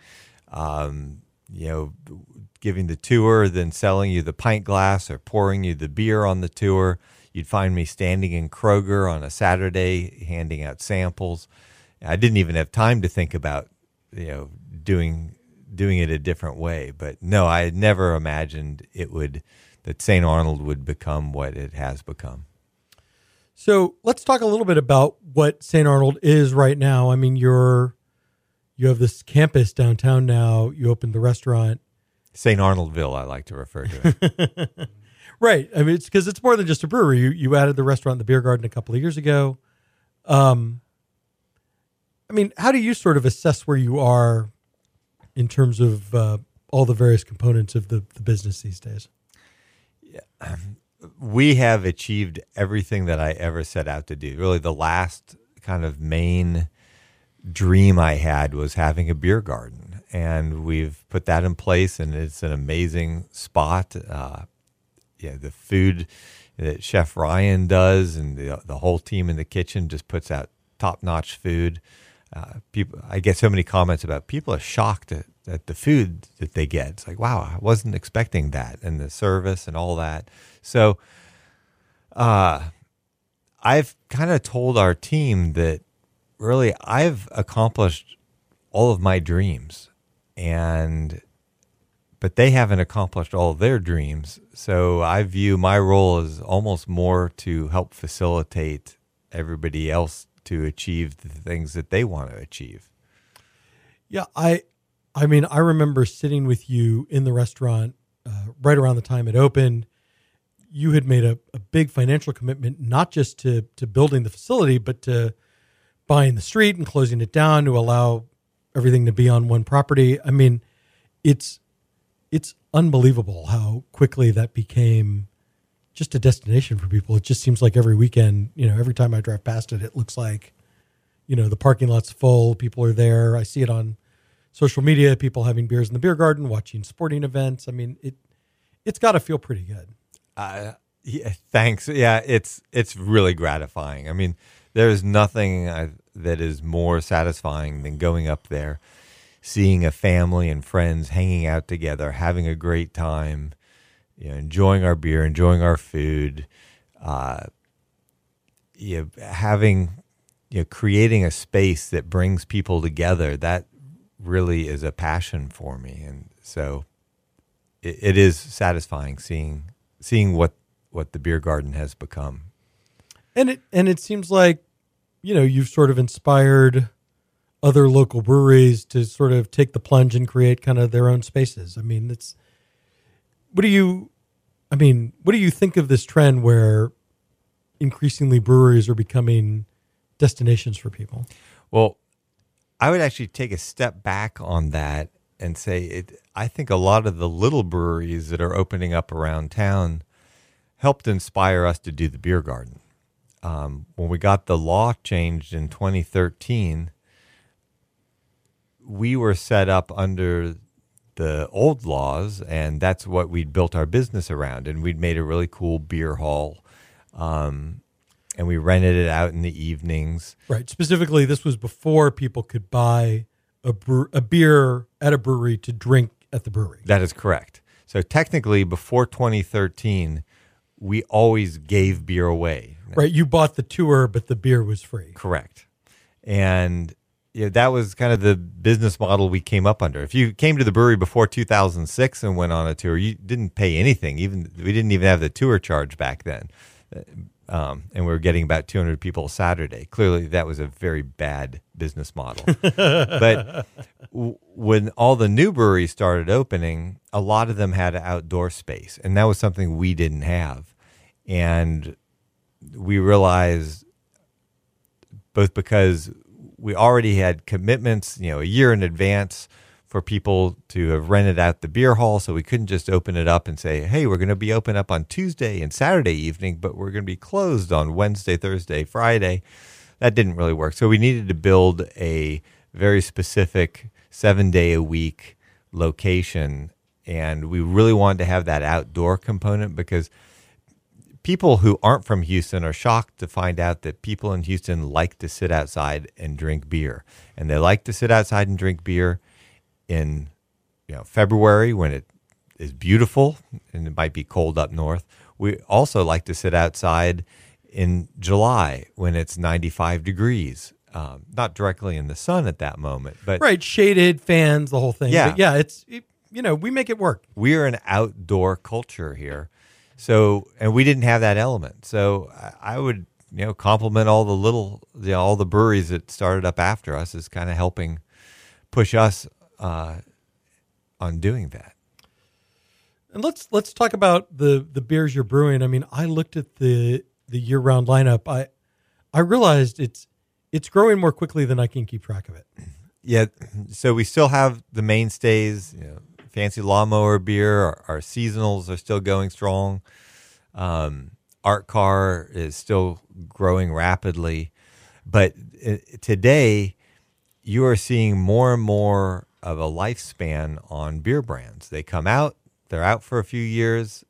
Speaker 5: giving the tour, then selling you the pint glass or pouring you the beer on the tour. You'd find me standing in Kroger on a Saturday handing out samples. I didn't even have time to think about, doing it a different way. But no, I had never imagined that St. Arnold would become what it has become.
Speaker 3: So let's talk a little bit about what St. Arnold is right now. I mean, you have this campus downtown now. You opened the restaurant.
Speaker 5: St. Arnoldville, I like to refer to it.
Speaker 3: Right. I mean, it's because it's more than just a brewery. You added the restaurant, the beer garden, a couple of years ago. I mean, how do you sort of assess where you are in terms of all the various components of the business these days?
Speaker 5: Yeah. We have achieved everything that I ever set out to do. Really, the last kind of main dream I had was having a beer garden, and we've put that in place, and it's an amazing spot. The food that Chef Ryan does and the whole team in the kitchen just puts out top-notch food. I get so many comments about people are shocked at the food that they get. It's like, wow, I wasn't expecting that, and the service and all that. So I've kind of told our team that really I've accomplished all of my dreams, but they haven't accomplished all of their dreams. So I view my role as almost more to help facilitate everybody else to achieve the things that they want to achieve.
Speaker 3: Yeah, I mean, I remember sitting with you in the restaurant right around the time it opened. You had made a big financial commitment, not just to building the facility, but to buying the street and closing it down to allow everything to be on one property. I mean, it's unbelievable how quickly that became just a destination for people. It just seems like every weekend, every time I drive past it, it looks like, the parking lot's full, people are there. I see it on social media, people having beers in the beer garden, watching sporting events. I mean, it's got to feel pretty good.
Speaker 5: Yeah, thanks. Yeah, it's really gratifying. I mean, there's nothing that is more satisfying than going up there, seeing a family and friends hanging out together, having a great time, enjoying our beer, enjoying our food, creating a space that brings people together. That really is a passion for me, and so it is satisfying seeing what the beer garden has become.
Speaker 3: And it seems like, you've sort of inspired other local breweries to sort of take the plunge and create kind of their own spaces. I mean, what do you think of this trend where increasingly breweries are becoming destinations for people?
Speaker 5: Well, I would actually take a step back on that and say I think a lot of the little breweries that are opening up around town helped inspire us to do the beer garden. When we got the law changed in 2013, we were set up under the old laws, and that's what we'd built our business around. And we'd made a really cool beer hall, and we rented it out in the evenings.
Speaker 3: Right. Specifically, this was before people could buy a beer at a brewery to drink at the brewery.
Speaker 5: That is correct. So technically, before 2013, we always gave beer away.
Speaker 3: Right. You bought the tour, but the beer was free.
Speaker 5: Correct. And that was kind of the business model we came up under. If you came to the brewery before 2006 and went on a tour, you didn't pay anything. We didn't even have the tour charge back then. And we were getting about 200 people a Saturday. Clearly, that was a very bad business model. But when all the new breweries started opening, a lot of them had outdoor space, and that was something we didn't have. And we realized, both because we already had commitments, a year in advance for people to have rented out the beer hall, so we couldn't just open it up and say, hey, we're going to be open up on Tuesday and Saturday evening, but we're going to be closed on Wednesday, Thursday, Friday. That didn't really work. So we needed to build a very specific 7-day-a-week location, and we really wanted to have that outdoor component because people who aren't from Houston are shocked to find out that people in Houston like to sit outside and drink beer. And they like to sit outside and drink beer in February when it is beautiful and it might be cold up north. We also like to sit outside in July when it's 95 degrees. Not directly in the sun at that moment, but
Speaker 3: right, shaded, fans, the whole thing.
Speaker 5: Yeah,
Speaker 3: but yeah, we make it work.
Speaker 5: We're an outdoor culture here. So, and we didn't have that element. So I would, compliment all the breweries that started up after us as kind of helping push us on doing that.
Speaker 3: And let's talk about the beers you're brewing. I mean, I looked at the year-round lineup. I realized it's growing more quickly than I can keep track of it.
Speaker 5: Yeah. So we still have the mainstays, Fancy Lawnmower beer, our seasonals are still going strong. Art Car is still growing rapidly. But today, you are seeing more and more of a lifespan on beer brands. They come out, they're out for a few years,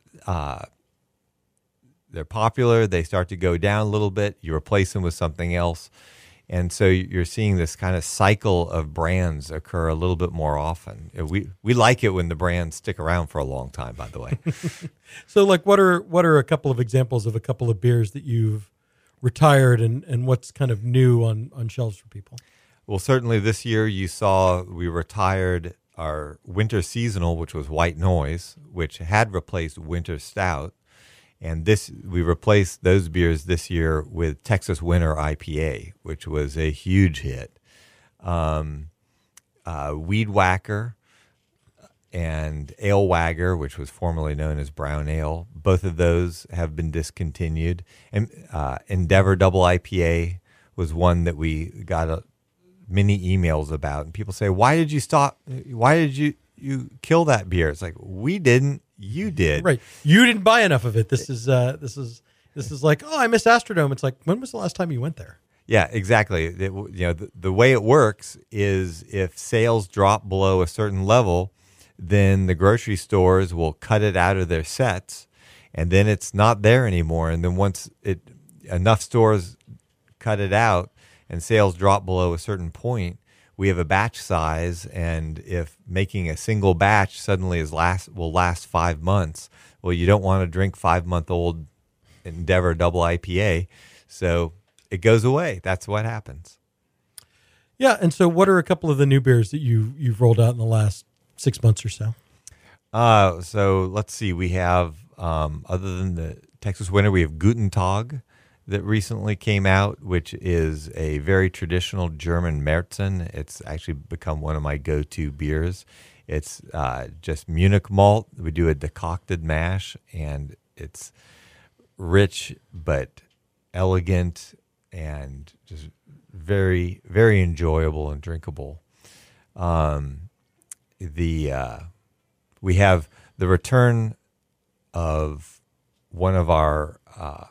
Speaker 5: they're popular, they start to go down a little bit, you replace them with something else. And so you're seeing this kind of cycle of brands occur a little bit more often. We like it when the brands stick around for a long time, by the way.
Speaker 3: So, like, what are a couple of examples of a couple of beers that you've retired and what's kind of new on shelves for people?
Speaker 5: Well, certainly this year you saw we retired our winter seasonal, which was White Noise, which had replaced Winter Stout. And we replaced those beers this year with Texas Winter IPA, which was a huge hit. Weed Whacker and Ale Wagger, which was formerly known as Brown Ale, both of those have been discontinued. And Endeavor Double IPA was one that we got many emails about. And people say, why did you stop? Why did you kill that beer? It's like, we didn't. You did.
Speaker 3: Right. You didn't buy enough of it. This is like, oh, I miss Astrodome. It's like, when was the last time you went there?
Speaker 5: Yeah, exactly. The way it works is if sales drop below a certain level, then the grocery stores will cut it out of their sets, and then it's not there anymore. And then once enough stores cut it out and sales drop below a certain point, we have a batch size, and if making a single batch suddenly will last 5 months, well, you don't want to drink 5-month-old Endeavor Double IPA, so it goes away. That's what happens.
Speaker 3: Yeah, and so what are a couple of the new beers that you've rolled out in the last 6 months or so?
Speaker 5: So let's see. We have, other than the Texas Winter, we have Guten Tag that recently came out, which is a very traditional German Märzen. It's actually become one of my go-to beers. It's just Munich malt. We do a decocted mash, and it's rich but elegant and just very, very enjoyable and drinkable. We have the return of one of our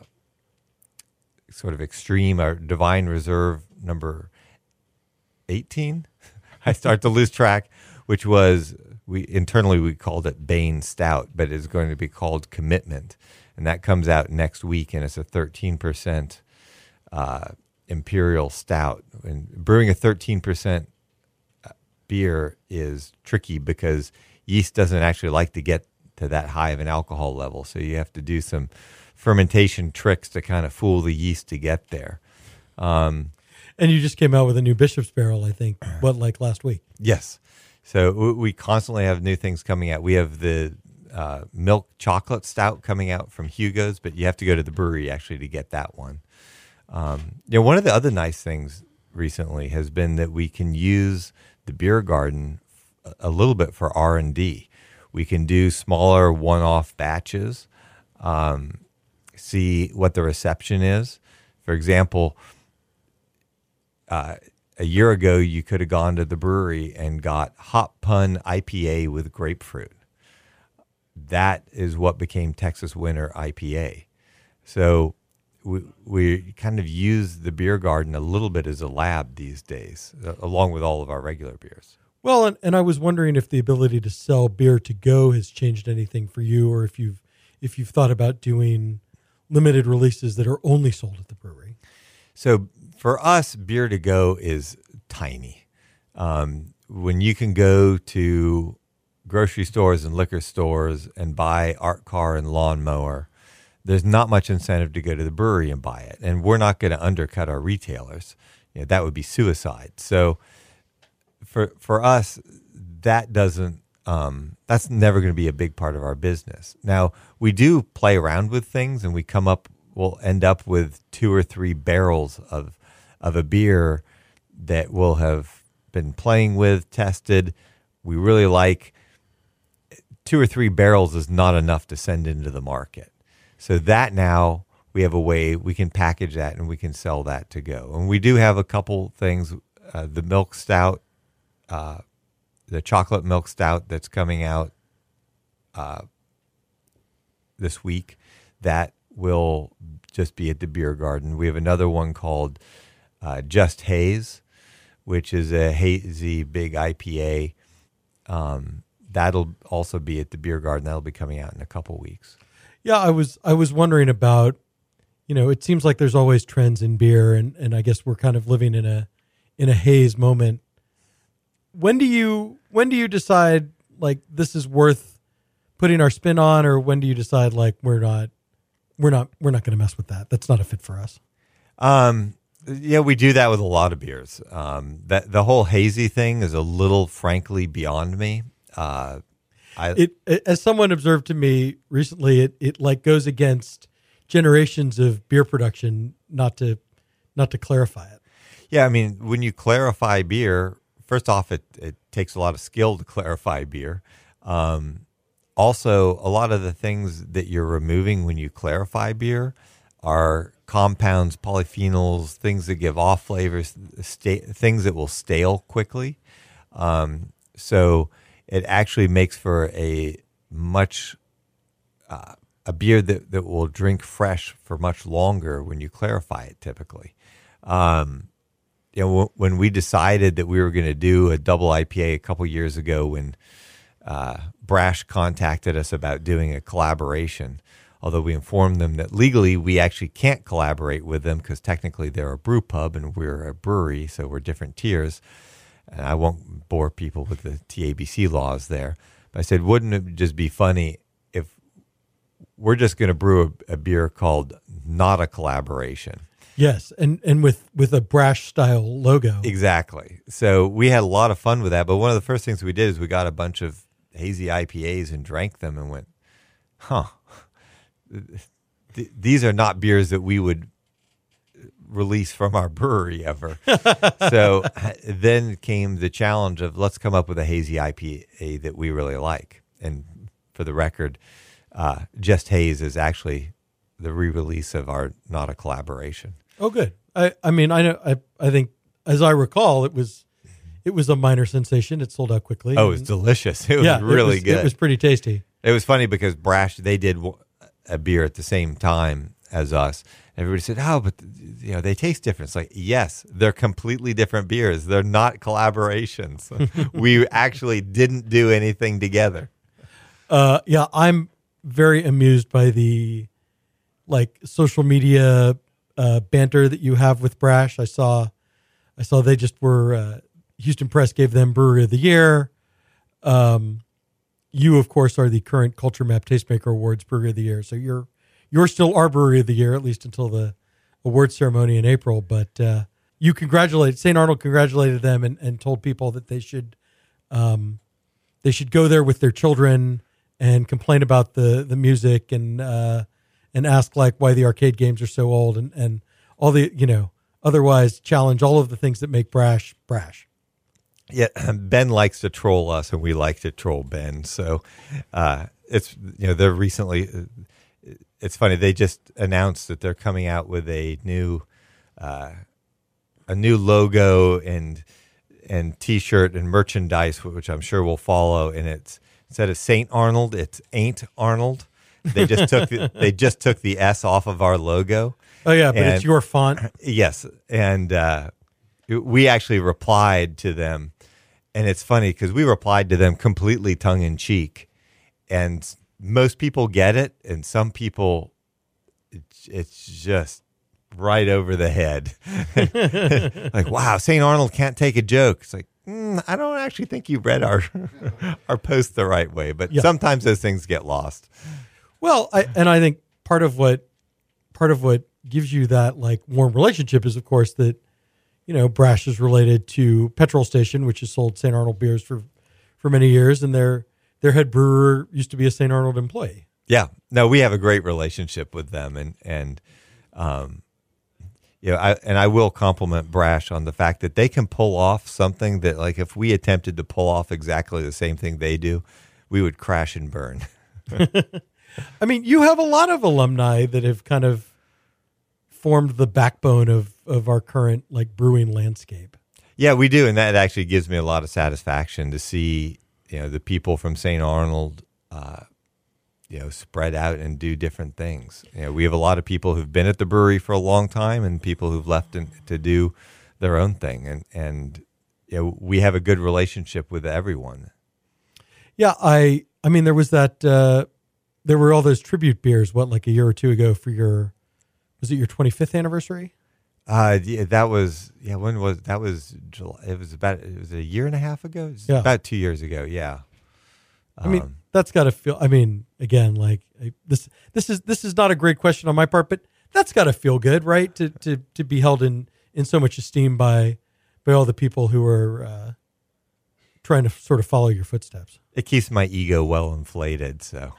Speaker 5: sort of extreme, our Divine Reserve number 18. I start to lose track, which was, internally we called it Bane Stout, but it's going to be called Commitment. And that comes out next week, and it's a 13% imperial stout. And brewing a 13% beer is tricky because yeast doesn't actually like to get to that high of an alcohol level. So you have to do some fermentation tricks to kind of fool the yeast to get there.
Speaker 3: And you just came out with a new Bishop's Barrel, I think, like last week?
Speaker 5: Yes. So we constantly have new things coming out. We have the milk chocolate stout coming out from Hugo's, but you have to go to the brewery actually to get that one. One of the other nice things recently has been that we can use the beer garden a little bit for R&D. We can do smaller one-off batches, see what the reception is. For example, a year ago, you could have gone to the brewery and got Hop Pun IPA with grapefruit. That is what became Texas Winter IPA. So we kind of use the beer garden a little bit as a lab these days, along with all of our regular beers.
Speaker 3: Well, and I was wondering if the ability to sell beer to go has changed anything for you, or if you've thought about doing limited releases that are only sold at the brewery.
Speaker 5: So for us, beer to go is tiny. When you can go to grocery stores and liquor stores and buy art car and lawnmower, there's not much incentive to go to the brewery and buy it. And we're not going to undercut our retailers. That would be suicide. So for us, that doesn't, that's never going to be a big part of our business. Now, we do play around with things, and we'll end up with 2 or 3 barrels of a beer that we'll have been playing with, tested. We really like 2 or 3 barrels is not enough to send into the market. So that now we have a way we can package that and we can sell that to go. And we do have a couple things, the milk stout, the chocolate milk stout that's coming out this week. That will just be at the beer garden. We have another one called Just Haze, which is a hazy big IPA. That'll also be at the beer garden. That'll be coming out in a couple weeks.
Speaker 3: Yeah, I was wondering about, it seems like there's always trends in beer, and I guess we're kind of living in a haze moment. When do you decide like this is worth putting our spin on, or when do you decide like we're not going to mess with that? That's not a fit for us.
Speaker 5: Yeah, we do that with a lot of beers. That the whole hazy thing is a little, frankly, beyond me.
Speaker 3: As someone observed to me recently, it like goes against generations of beer production not to clarify it.
Speaker 5: Yeah, I mean, when you clarify beer, first off, it takes a lot of skill to clarify beer. Also, a lot of the things that you're removing when you clarify beer are compounds, polyphenols, things that give off flavors, things that will stale quickly. So it actually makes for a much a beer that will drink fresh for much longer when you clarify it. Typically, when we decided that we were going to do a double IPA a couple years ago, when Brash contacted us about doing a collaboration, although we informed them that legally we actually can't collaborate with them because technically they're a brew pub and we're a brewery, so we're different tiers. And I won't bore people with the TABC laws there. But I said, wouldn't it just be funny if we're just going to brew a beer called Not a Collaboration?
Speaker 3: Yes, and with a Brash style logo.
Speaker 5: Exactly. So we had a lot of fun with that. But one of the first things we did is we got a bunch of hazy IPAs and drank them and went, huh, these are not beers that we would release from our brewery ever. So then came the challenge of let's come up with a hazy IPA that we really like. And for the record, Just Haze is actually the re-release of our Not a Collaboration.
Speaker 3: Oh, good. I mean, I know. I think, as I recall, it was a minor sensation. It sold out quickly.
Speaker 5: Oh, it was delicious. It was really good.
Speaker 3: It was pretty tasty.
Speaker 5: It was funny because Brash, they did a beer at the same time as us. Everybody said, "Oh, but they taste different." It's like, yes, they're completely different beers. They're not collaborations. We actually didn't do anything together.
Speaker 3: Yeah, I'm very amused by the social media banter that you have with Brash. I saw they just were Houston Press gave them Brewery of the Year. You, of course, are the current Culture Map Tastemaker Awards Brewery of the Year. So you're still our Brewery of the Year, at least until the awards ceremony in April. But St. Arnold congratulated them and told people that they should go there with their children and complain about the music and ask why the arcade games are so old and all the otherwise challenge all of the things that make Brash.
Speaker 5: Yeah, Ben likes to troll us, and we like to troll Ben. So it's they're recently. It's funny, they just announced that they're coming out with a new logo and T-shirt and merchandise, which I'm sure will follow. And it's instead of St. Arnold, it's Ain't Arnold. They just took the S off of our logo.
Speaker 3: Oh yeah, but it's your font.
Speaker 5: Yes, and we actually replied to them, and it's funny because we replied to them completely tongue in cheek, and most people get it, and some people, it's just right over the head. Like, wow, St. Arnold can't take a joke. It's like, I don't actually think you read our post the right way, but sometimes those things get lost.
Speaker 3: Well, I think part of what gives you that warm relationship is, of course, that Brash is related to Petrol Station, which has sold St. Arnold beers for many years, and their head brewer used to be a St. Arnold employee. Yeah.
Speaker 5: No, we have a great relationship with them, and I will compliment Brash on the fact that they can pull off something that, if we attempted to pull off exactly the same thing they do, we would crash and burn.
Speaker 3: I mean, you have a lot of alumni that have kind of formed the backbone of our current brewing landscape.
Speaker 5: Yeah, we do, and that actually gives me a lot of satisfaction to see the people from St. Arnold spread out and do different things. We have a lot of people who've been at the brewery for a long time and people who've left to do their own thing, and we have a good relationship with everyone. Yeah,
Speaker 3: I mean, there was that there were all those tribute beers a year or two ago for was it your 25th anniversary?
Speaker 5: That was when was that was July. It was a year and a half ago. About 2 years ago. Yeah.
Speaker 3: I mean, that's got to feel. I mean, again, this is not a great question on my part, but that's got to feel good, right? To be held in so much esteem by all the people who are trying to sort of follow your footsteps.
Speaker 5: It keeps my ego well inflated. So,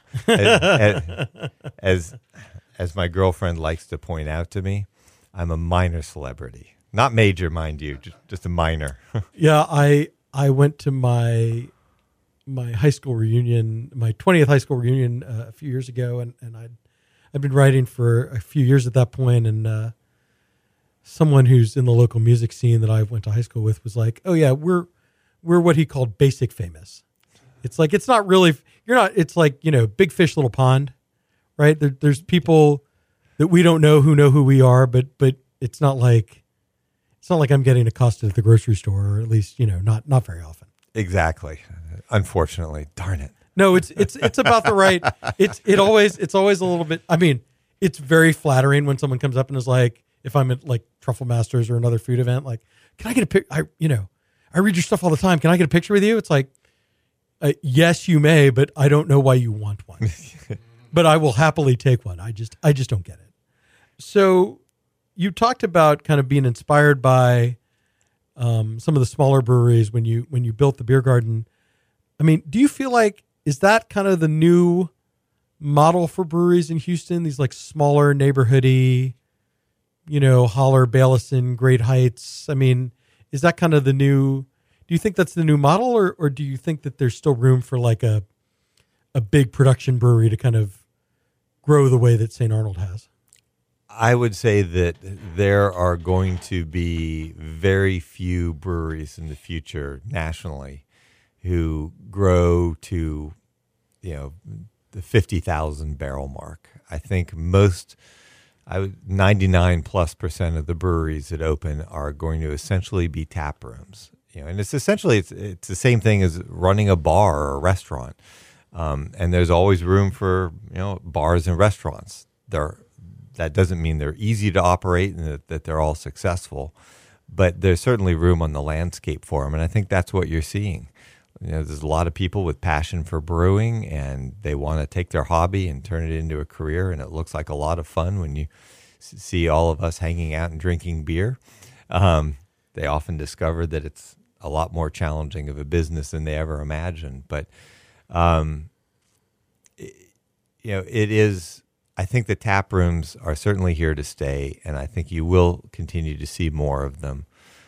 Speaker 5: as my girlfriend likes to point out to me, I'm a minor celebrity, not major, mind you, just a minor.
Speaker 3: Yeah, I went to my high school reunion, my 20th high school reunion a few years ago, and I'd been writing for a few years at that point, and someone who's in the local music scene that I went to high school with was like, "Oh yeah, we're what he called basic famous." It's it's not really, you're not. It's big fish, little pond, right? There's people that we don't know who we are, but it's not like I'm getting accosted at the grocery store, or at least not very often.
Speaker 5: Exactly. Unfortunately, darn it.
Speaker 3: No, it's about the right. It's always a little bit. I mean, it's very flattering when someone comes up and is like, if I'm at Truffle Masters or another food event, can I get a pic? I read your stuff all the time. Can I get a picture with you? It's yes, you may, but I don't know why you want one. But I will happily take one. I just don't get it. So you talked about kind of being inspired by some of the smaller breweries when you built the beer garden. I mean, do you feel like is that kind of the new model for breweries in Houston? These like smaller neighborhoody, Holler, Bailison, Great Heights. I mean, is that kind of the new? Do you think that's the new model, or do you think that there's still room for like a big production brewery to kind of grow the way that St. Arnold has?
Speaker 5: I would say that there are going to be very few breweries in the future nationally who grow to, the 50,000 barrel mark. I think 99+% of the breweries that open are going to essentially be tap rooms. And it's essentially it's the same thing as running a bar or a restaurant. And there's always room for bars and restaurants. That doesn't mean they're easy to operate and that they're all successful, but there's certainly room on the landscape for them. And I think that's what you're seeing. There's a lot of people with passion for brewing, and they want to take their hobby and turn it into a career. And it looks like a lot of fun when you see all of us hanging out and drinking beer. They often discover that it's a lot more challenging of a business than they ever imagined. But, it is. I think the tap rooms are certainly here to stay, and I think you will continue to see more of them.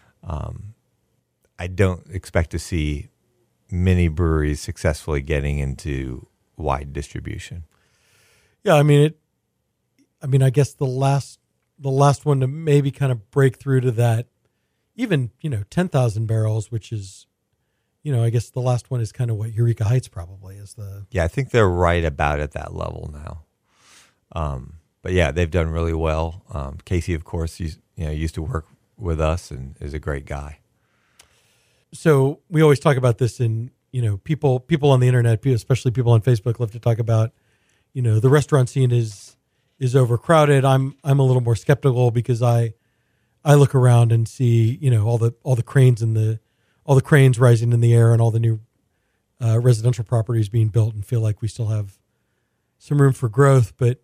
Speaker 5: I don't expect to see many breweries successfully getting into wide distribution.
Speaker 3: Yeah, I mean I guess the last one to maybe kind of break through to that, even 10,000 barrels, which is, I guess the last one is kind of what Eureka Heights probably is the.
Speaker 5: Yeah, I think they're right about at that level now. But yeah, they've done really well. Casey, of course, used to work with us and is a great guy.
Speaker 3: So we always talk about this in, people on the internet, especially people on Facebook, love to talk about, the restaurant scene is overcrowded. I'm a little more skeptical because I look around and see, all the cranes and all the cranes rising in the air and all the new residential properties being built, and feel like we still have some room for growth. But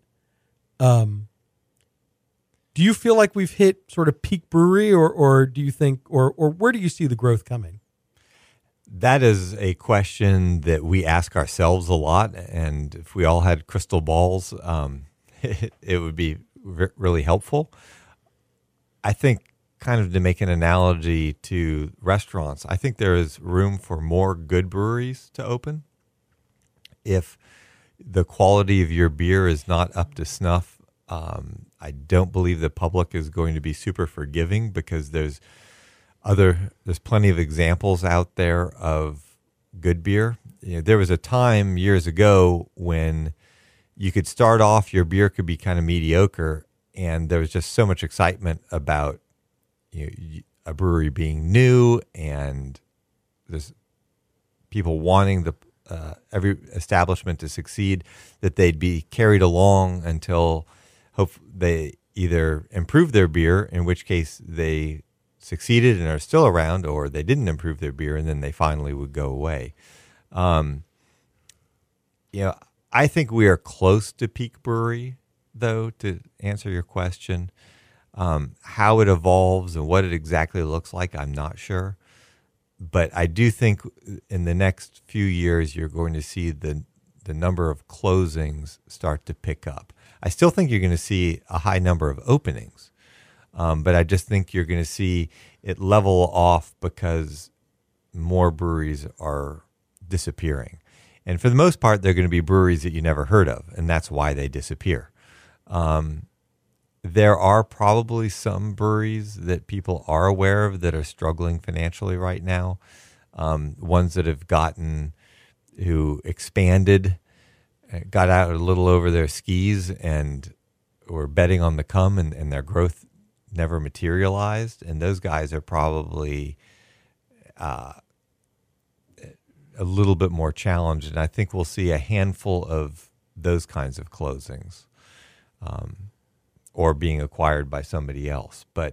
Speaker 3: do you feel like we've hit sort of peak brewery, or do you think, or where do you see the growth coming?
Speaker 5: That is a question that we ask ourselves a lot, and if we all had crystal balls, it would be really helpful. I think, kind of to make an analogy to restaurants, I think there is room for more good breweries to open. If the quality of your beer is not up to snuff, I don't believe the public is going to be super forgiving, because there's plenty of examples out there of good beer. There was a time years ago when you could start off, your beer could be kind of mediocre, and there was just so much excitement about a brewery being new, and there's people wanting every establishment to succeed, that they'd be carried along until they either improve their beer, in which case they succeeded and are still around, or they didn't improve their beer and then they finally would go away. I think we are close to peak brewery, though, to answer your question. How it evolves and what it exactly looks like, I'm not sure. But I do think in the next few years, you're going to see the number of closings start to pick up. I still think you're going to see a high number of openings. But I just think you're going to see it level off because more breweries are disappearing. And for the most part, they're going to be breweries that you never heard of, and that's why they disappear. There are probably some breweries that people are aware of that are struggling financially right now. Ones that have who expanded, got out a little over their skis and were betting on the come, and their growth never materialized. And those guys are probably a little bit more challenged. And I think we'll see a handful of those kinds of closings. Or being acquired by somebody else. But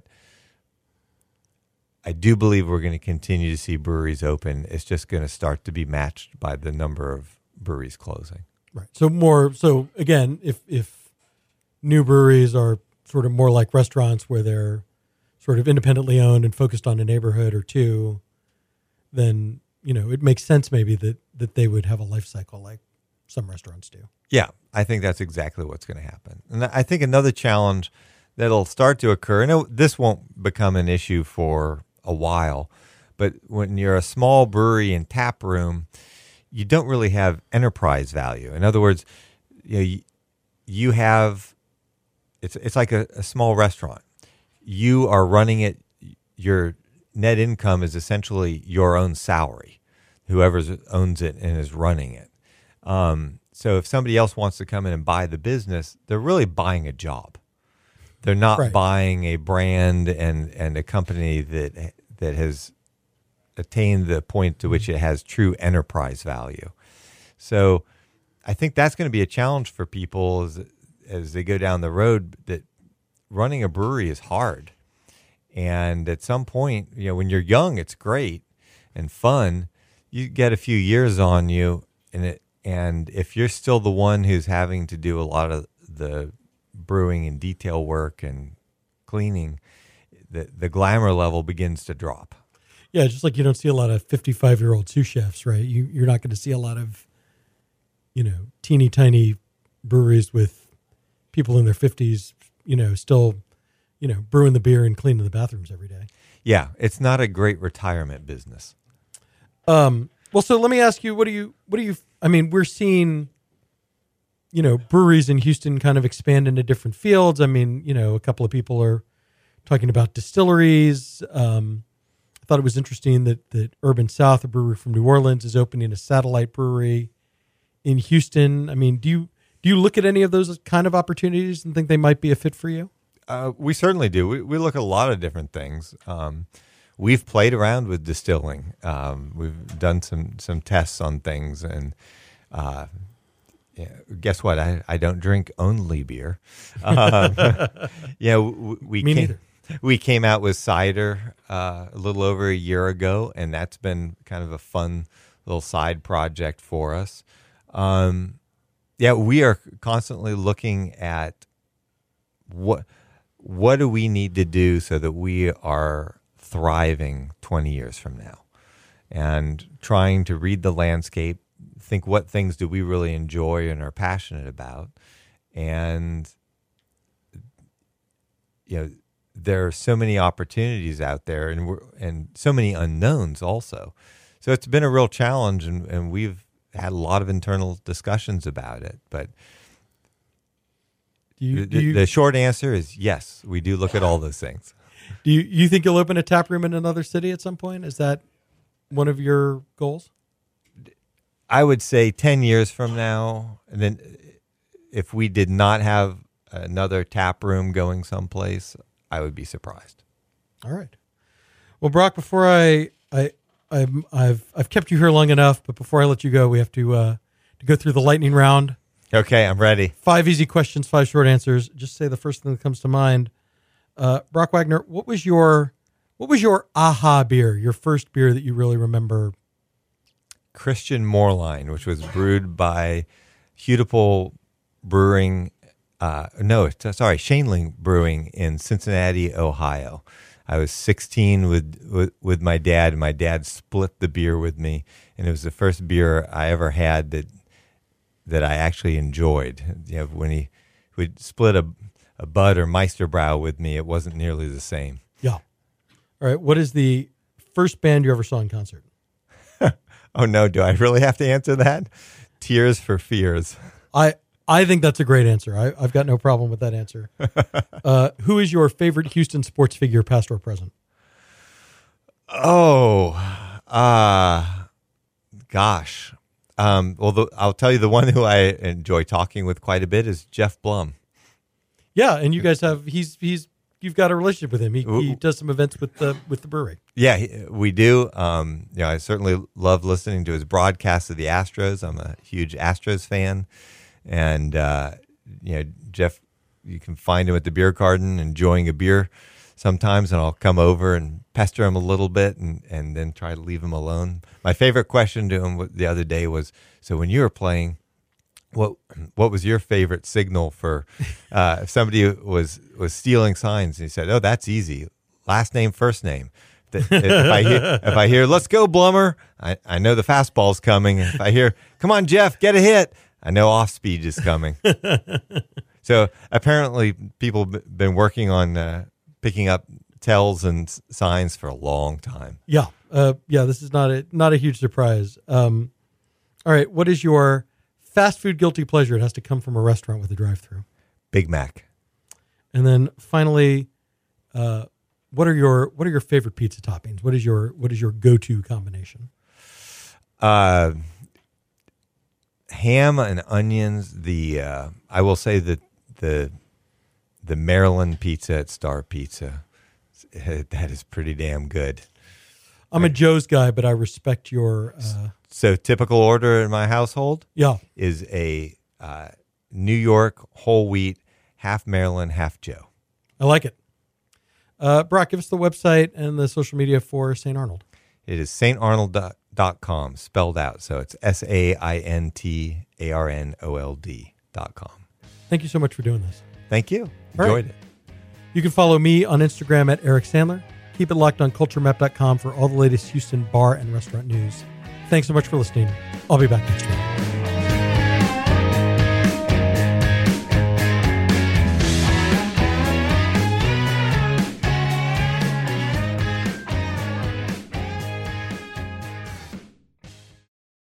Speaker 5: I do believe we're going to continue to see breweries open. It's just going to start to be matched by the number of breweries closing.
Speaker 3: Right. So again, if new breweries are sort of more like restaurants where they're sort of independently owned and focused on a neighborhood or two, then, it makes sense maybe that they would have a life cycle like some restaurants do.
Speaker 5: Yeah, I think that's exactly what's going to happen. And I think another challenge that'll start to occur, and this won't become an issue for a while, but when you're a small brewery and tap room, you don't really have enterprise value. In other words, you have, it's like a small restaurant. You are running it, your net income is essentially your own salary, whoever owns it and is running it. So if somebody else wants to come in and buy the business, they're really buying a job. They're not buying a brand and a company that has attained the point to which it has true enterprise value. So I think that's going to be a challenge for people as they go down the road, that running a brewery is hard. And at some point, when you're young, it's great and fun. You get a few years on you, and if you're still the one who's having to do a lot of the brewing and detail work and cleaning, the glamour level begins to drop.
Speaker 3: Yeah, just like you don't see a lot of 55-year-old sous chefs, right? You're not going to see a lot of, teeny tiny breweries with people in their 50s, still, brewing the beer and cleaning the bathrooms every day.
Speaker 5: Yeah, it's not a great retirement business.
Speaker 3: Well, so let me ask you, we're seeing, breweries in Houston kind of expand into different fields. A couple of people are talking about distilleries. I thought it was interesting that Urban South, a brewery from New Orleans, is opening a satellite brewery in Houston. Do you look at any of those kind of opportunities and think they might be a fit for you?
Speaker 5: We certainly do. We look at a lot of different things. We've played around with distilling. We've done some tests on things, and guess what? I don't drink only beer. Me
Speaker 3: neither.
Speaker 5: We came out with cider a little over a year ago, and that's been kind of a fun little side project for us. We are constantly looking at what do we need to do so that we are thriving 20 years from now, and trying to read the landscape, think what things do we really enjoy and are passionate about. And there are so many opportunities out there, and so many unknowns also. So it's been a real challenge, and we've had a lot of internal discussions about it. But the short answer is yes, we do look at all those things.
Speaker 3: Do you think you'll open a tap room in another city at some point? Is that one of your goals?
Speaker 5: I would say 10 years from now, and then if we did not have another tap room going someplace, I would be surprised.
Speaker 3: All right. Well, Brock, before I've kept you here long enough, but before I let you go, we have to go through the lightning round.
Speaker 5: Okay, I'm ready.
Speaker 3: 5 easy questions, 5 short answers. Just say the first thing that comes to mind. Brock Wagner, what was your aha beer? Your first beer that you really remember?
Speaker 5: Christian Moerlein, which was brewed by Hudipole Brewing. Shaneling Brewing in Cincinnati, Ohio. I was 16 with my dad. My dad split the beer with me, and it was the first beer I ever had that I actually enjoyed. When he would split a Bud or Meisterbrau with me, it wasn't nearly the same.
Speaker 3: Yeah. All right. What is the first band you ever saw in concert?
Speaker 5: Oh no, do I really have to answer that? Tears for Fears.
Speaker 3: I think that's a great answer. I've got no problem with that answer. Who is your favorite Houston sports figure, past or present?
Speaker 5: Gosh. I'll tell you the one who I enjoy talking with quite a bit is Jeff Blum.
Speaker 3: Yeah, and you guys have you've got a relationship with him. He does some events with the brewery.
Speaker 5: Yeah, we do. I certainly love listening to his broadcasts of the Astros. I'm a huge Astros fan. And, Jeff, you can find him at the beer garden enjoying a beer sometimes, and I'll come over and pester him a little bit and then try to leave him alone. My favorite question to him the other day was, so when you were playing, what was your favorite signal for if somebody was stealing signs? And he said, oh, that's easy. Last name, first name. If I hear "Let's go, Blummer," I know the fastball's coming. If I hear "Come on, Jeff, get a hit," I know off speed is coming. So apparently, people been working on picking up tells and signs for a long time.
Speaker 3: Yeah, this is not a huge surprise. All right, what is your fast food guilty pleasure? It has to come from a restaurant with a drive-through.
Speaker 5: Big Mac.
Speaker 3: And then finally, what are your favorite pizza toppings? What is your go-to combination?
Speaker 5: Ham and onions. I will say that the Maryland pizza at Star Pizza, that is pretty damn good.
Speaker 3: I'm a Joe's guy, but I respect your.
Speaker 5: So typical order in my household,
Speaker 3: is
Speaker 5: a New York whole wheat, half Maryland, half Joe.
Speaker 3: I like it. Brock, give us the website and the social media for St. Arnold.
Speaker 5: It is saintarnold.com, spelled out. So it's SAINTARNOLD.com.
Speaker 3: Thank you so much for doing this.
Speaker 5: Thank you.
Speaker 3: All
Speaker 5: Enjoyed
Speaker 3: right.
Speaker 5: it.
Speaker 3: You can follow me on Instagram at Eric Sandler. Keep it locked on culturemap.com for all the latest Houston bar and restaurant news. Thanks so much for listening. I'll be back next week.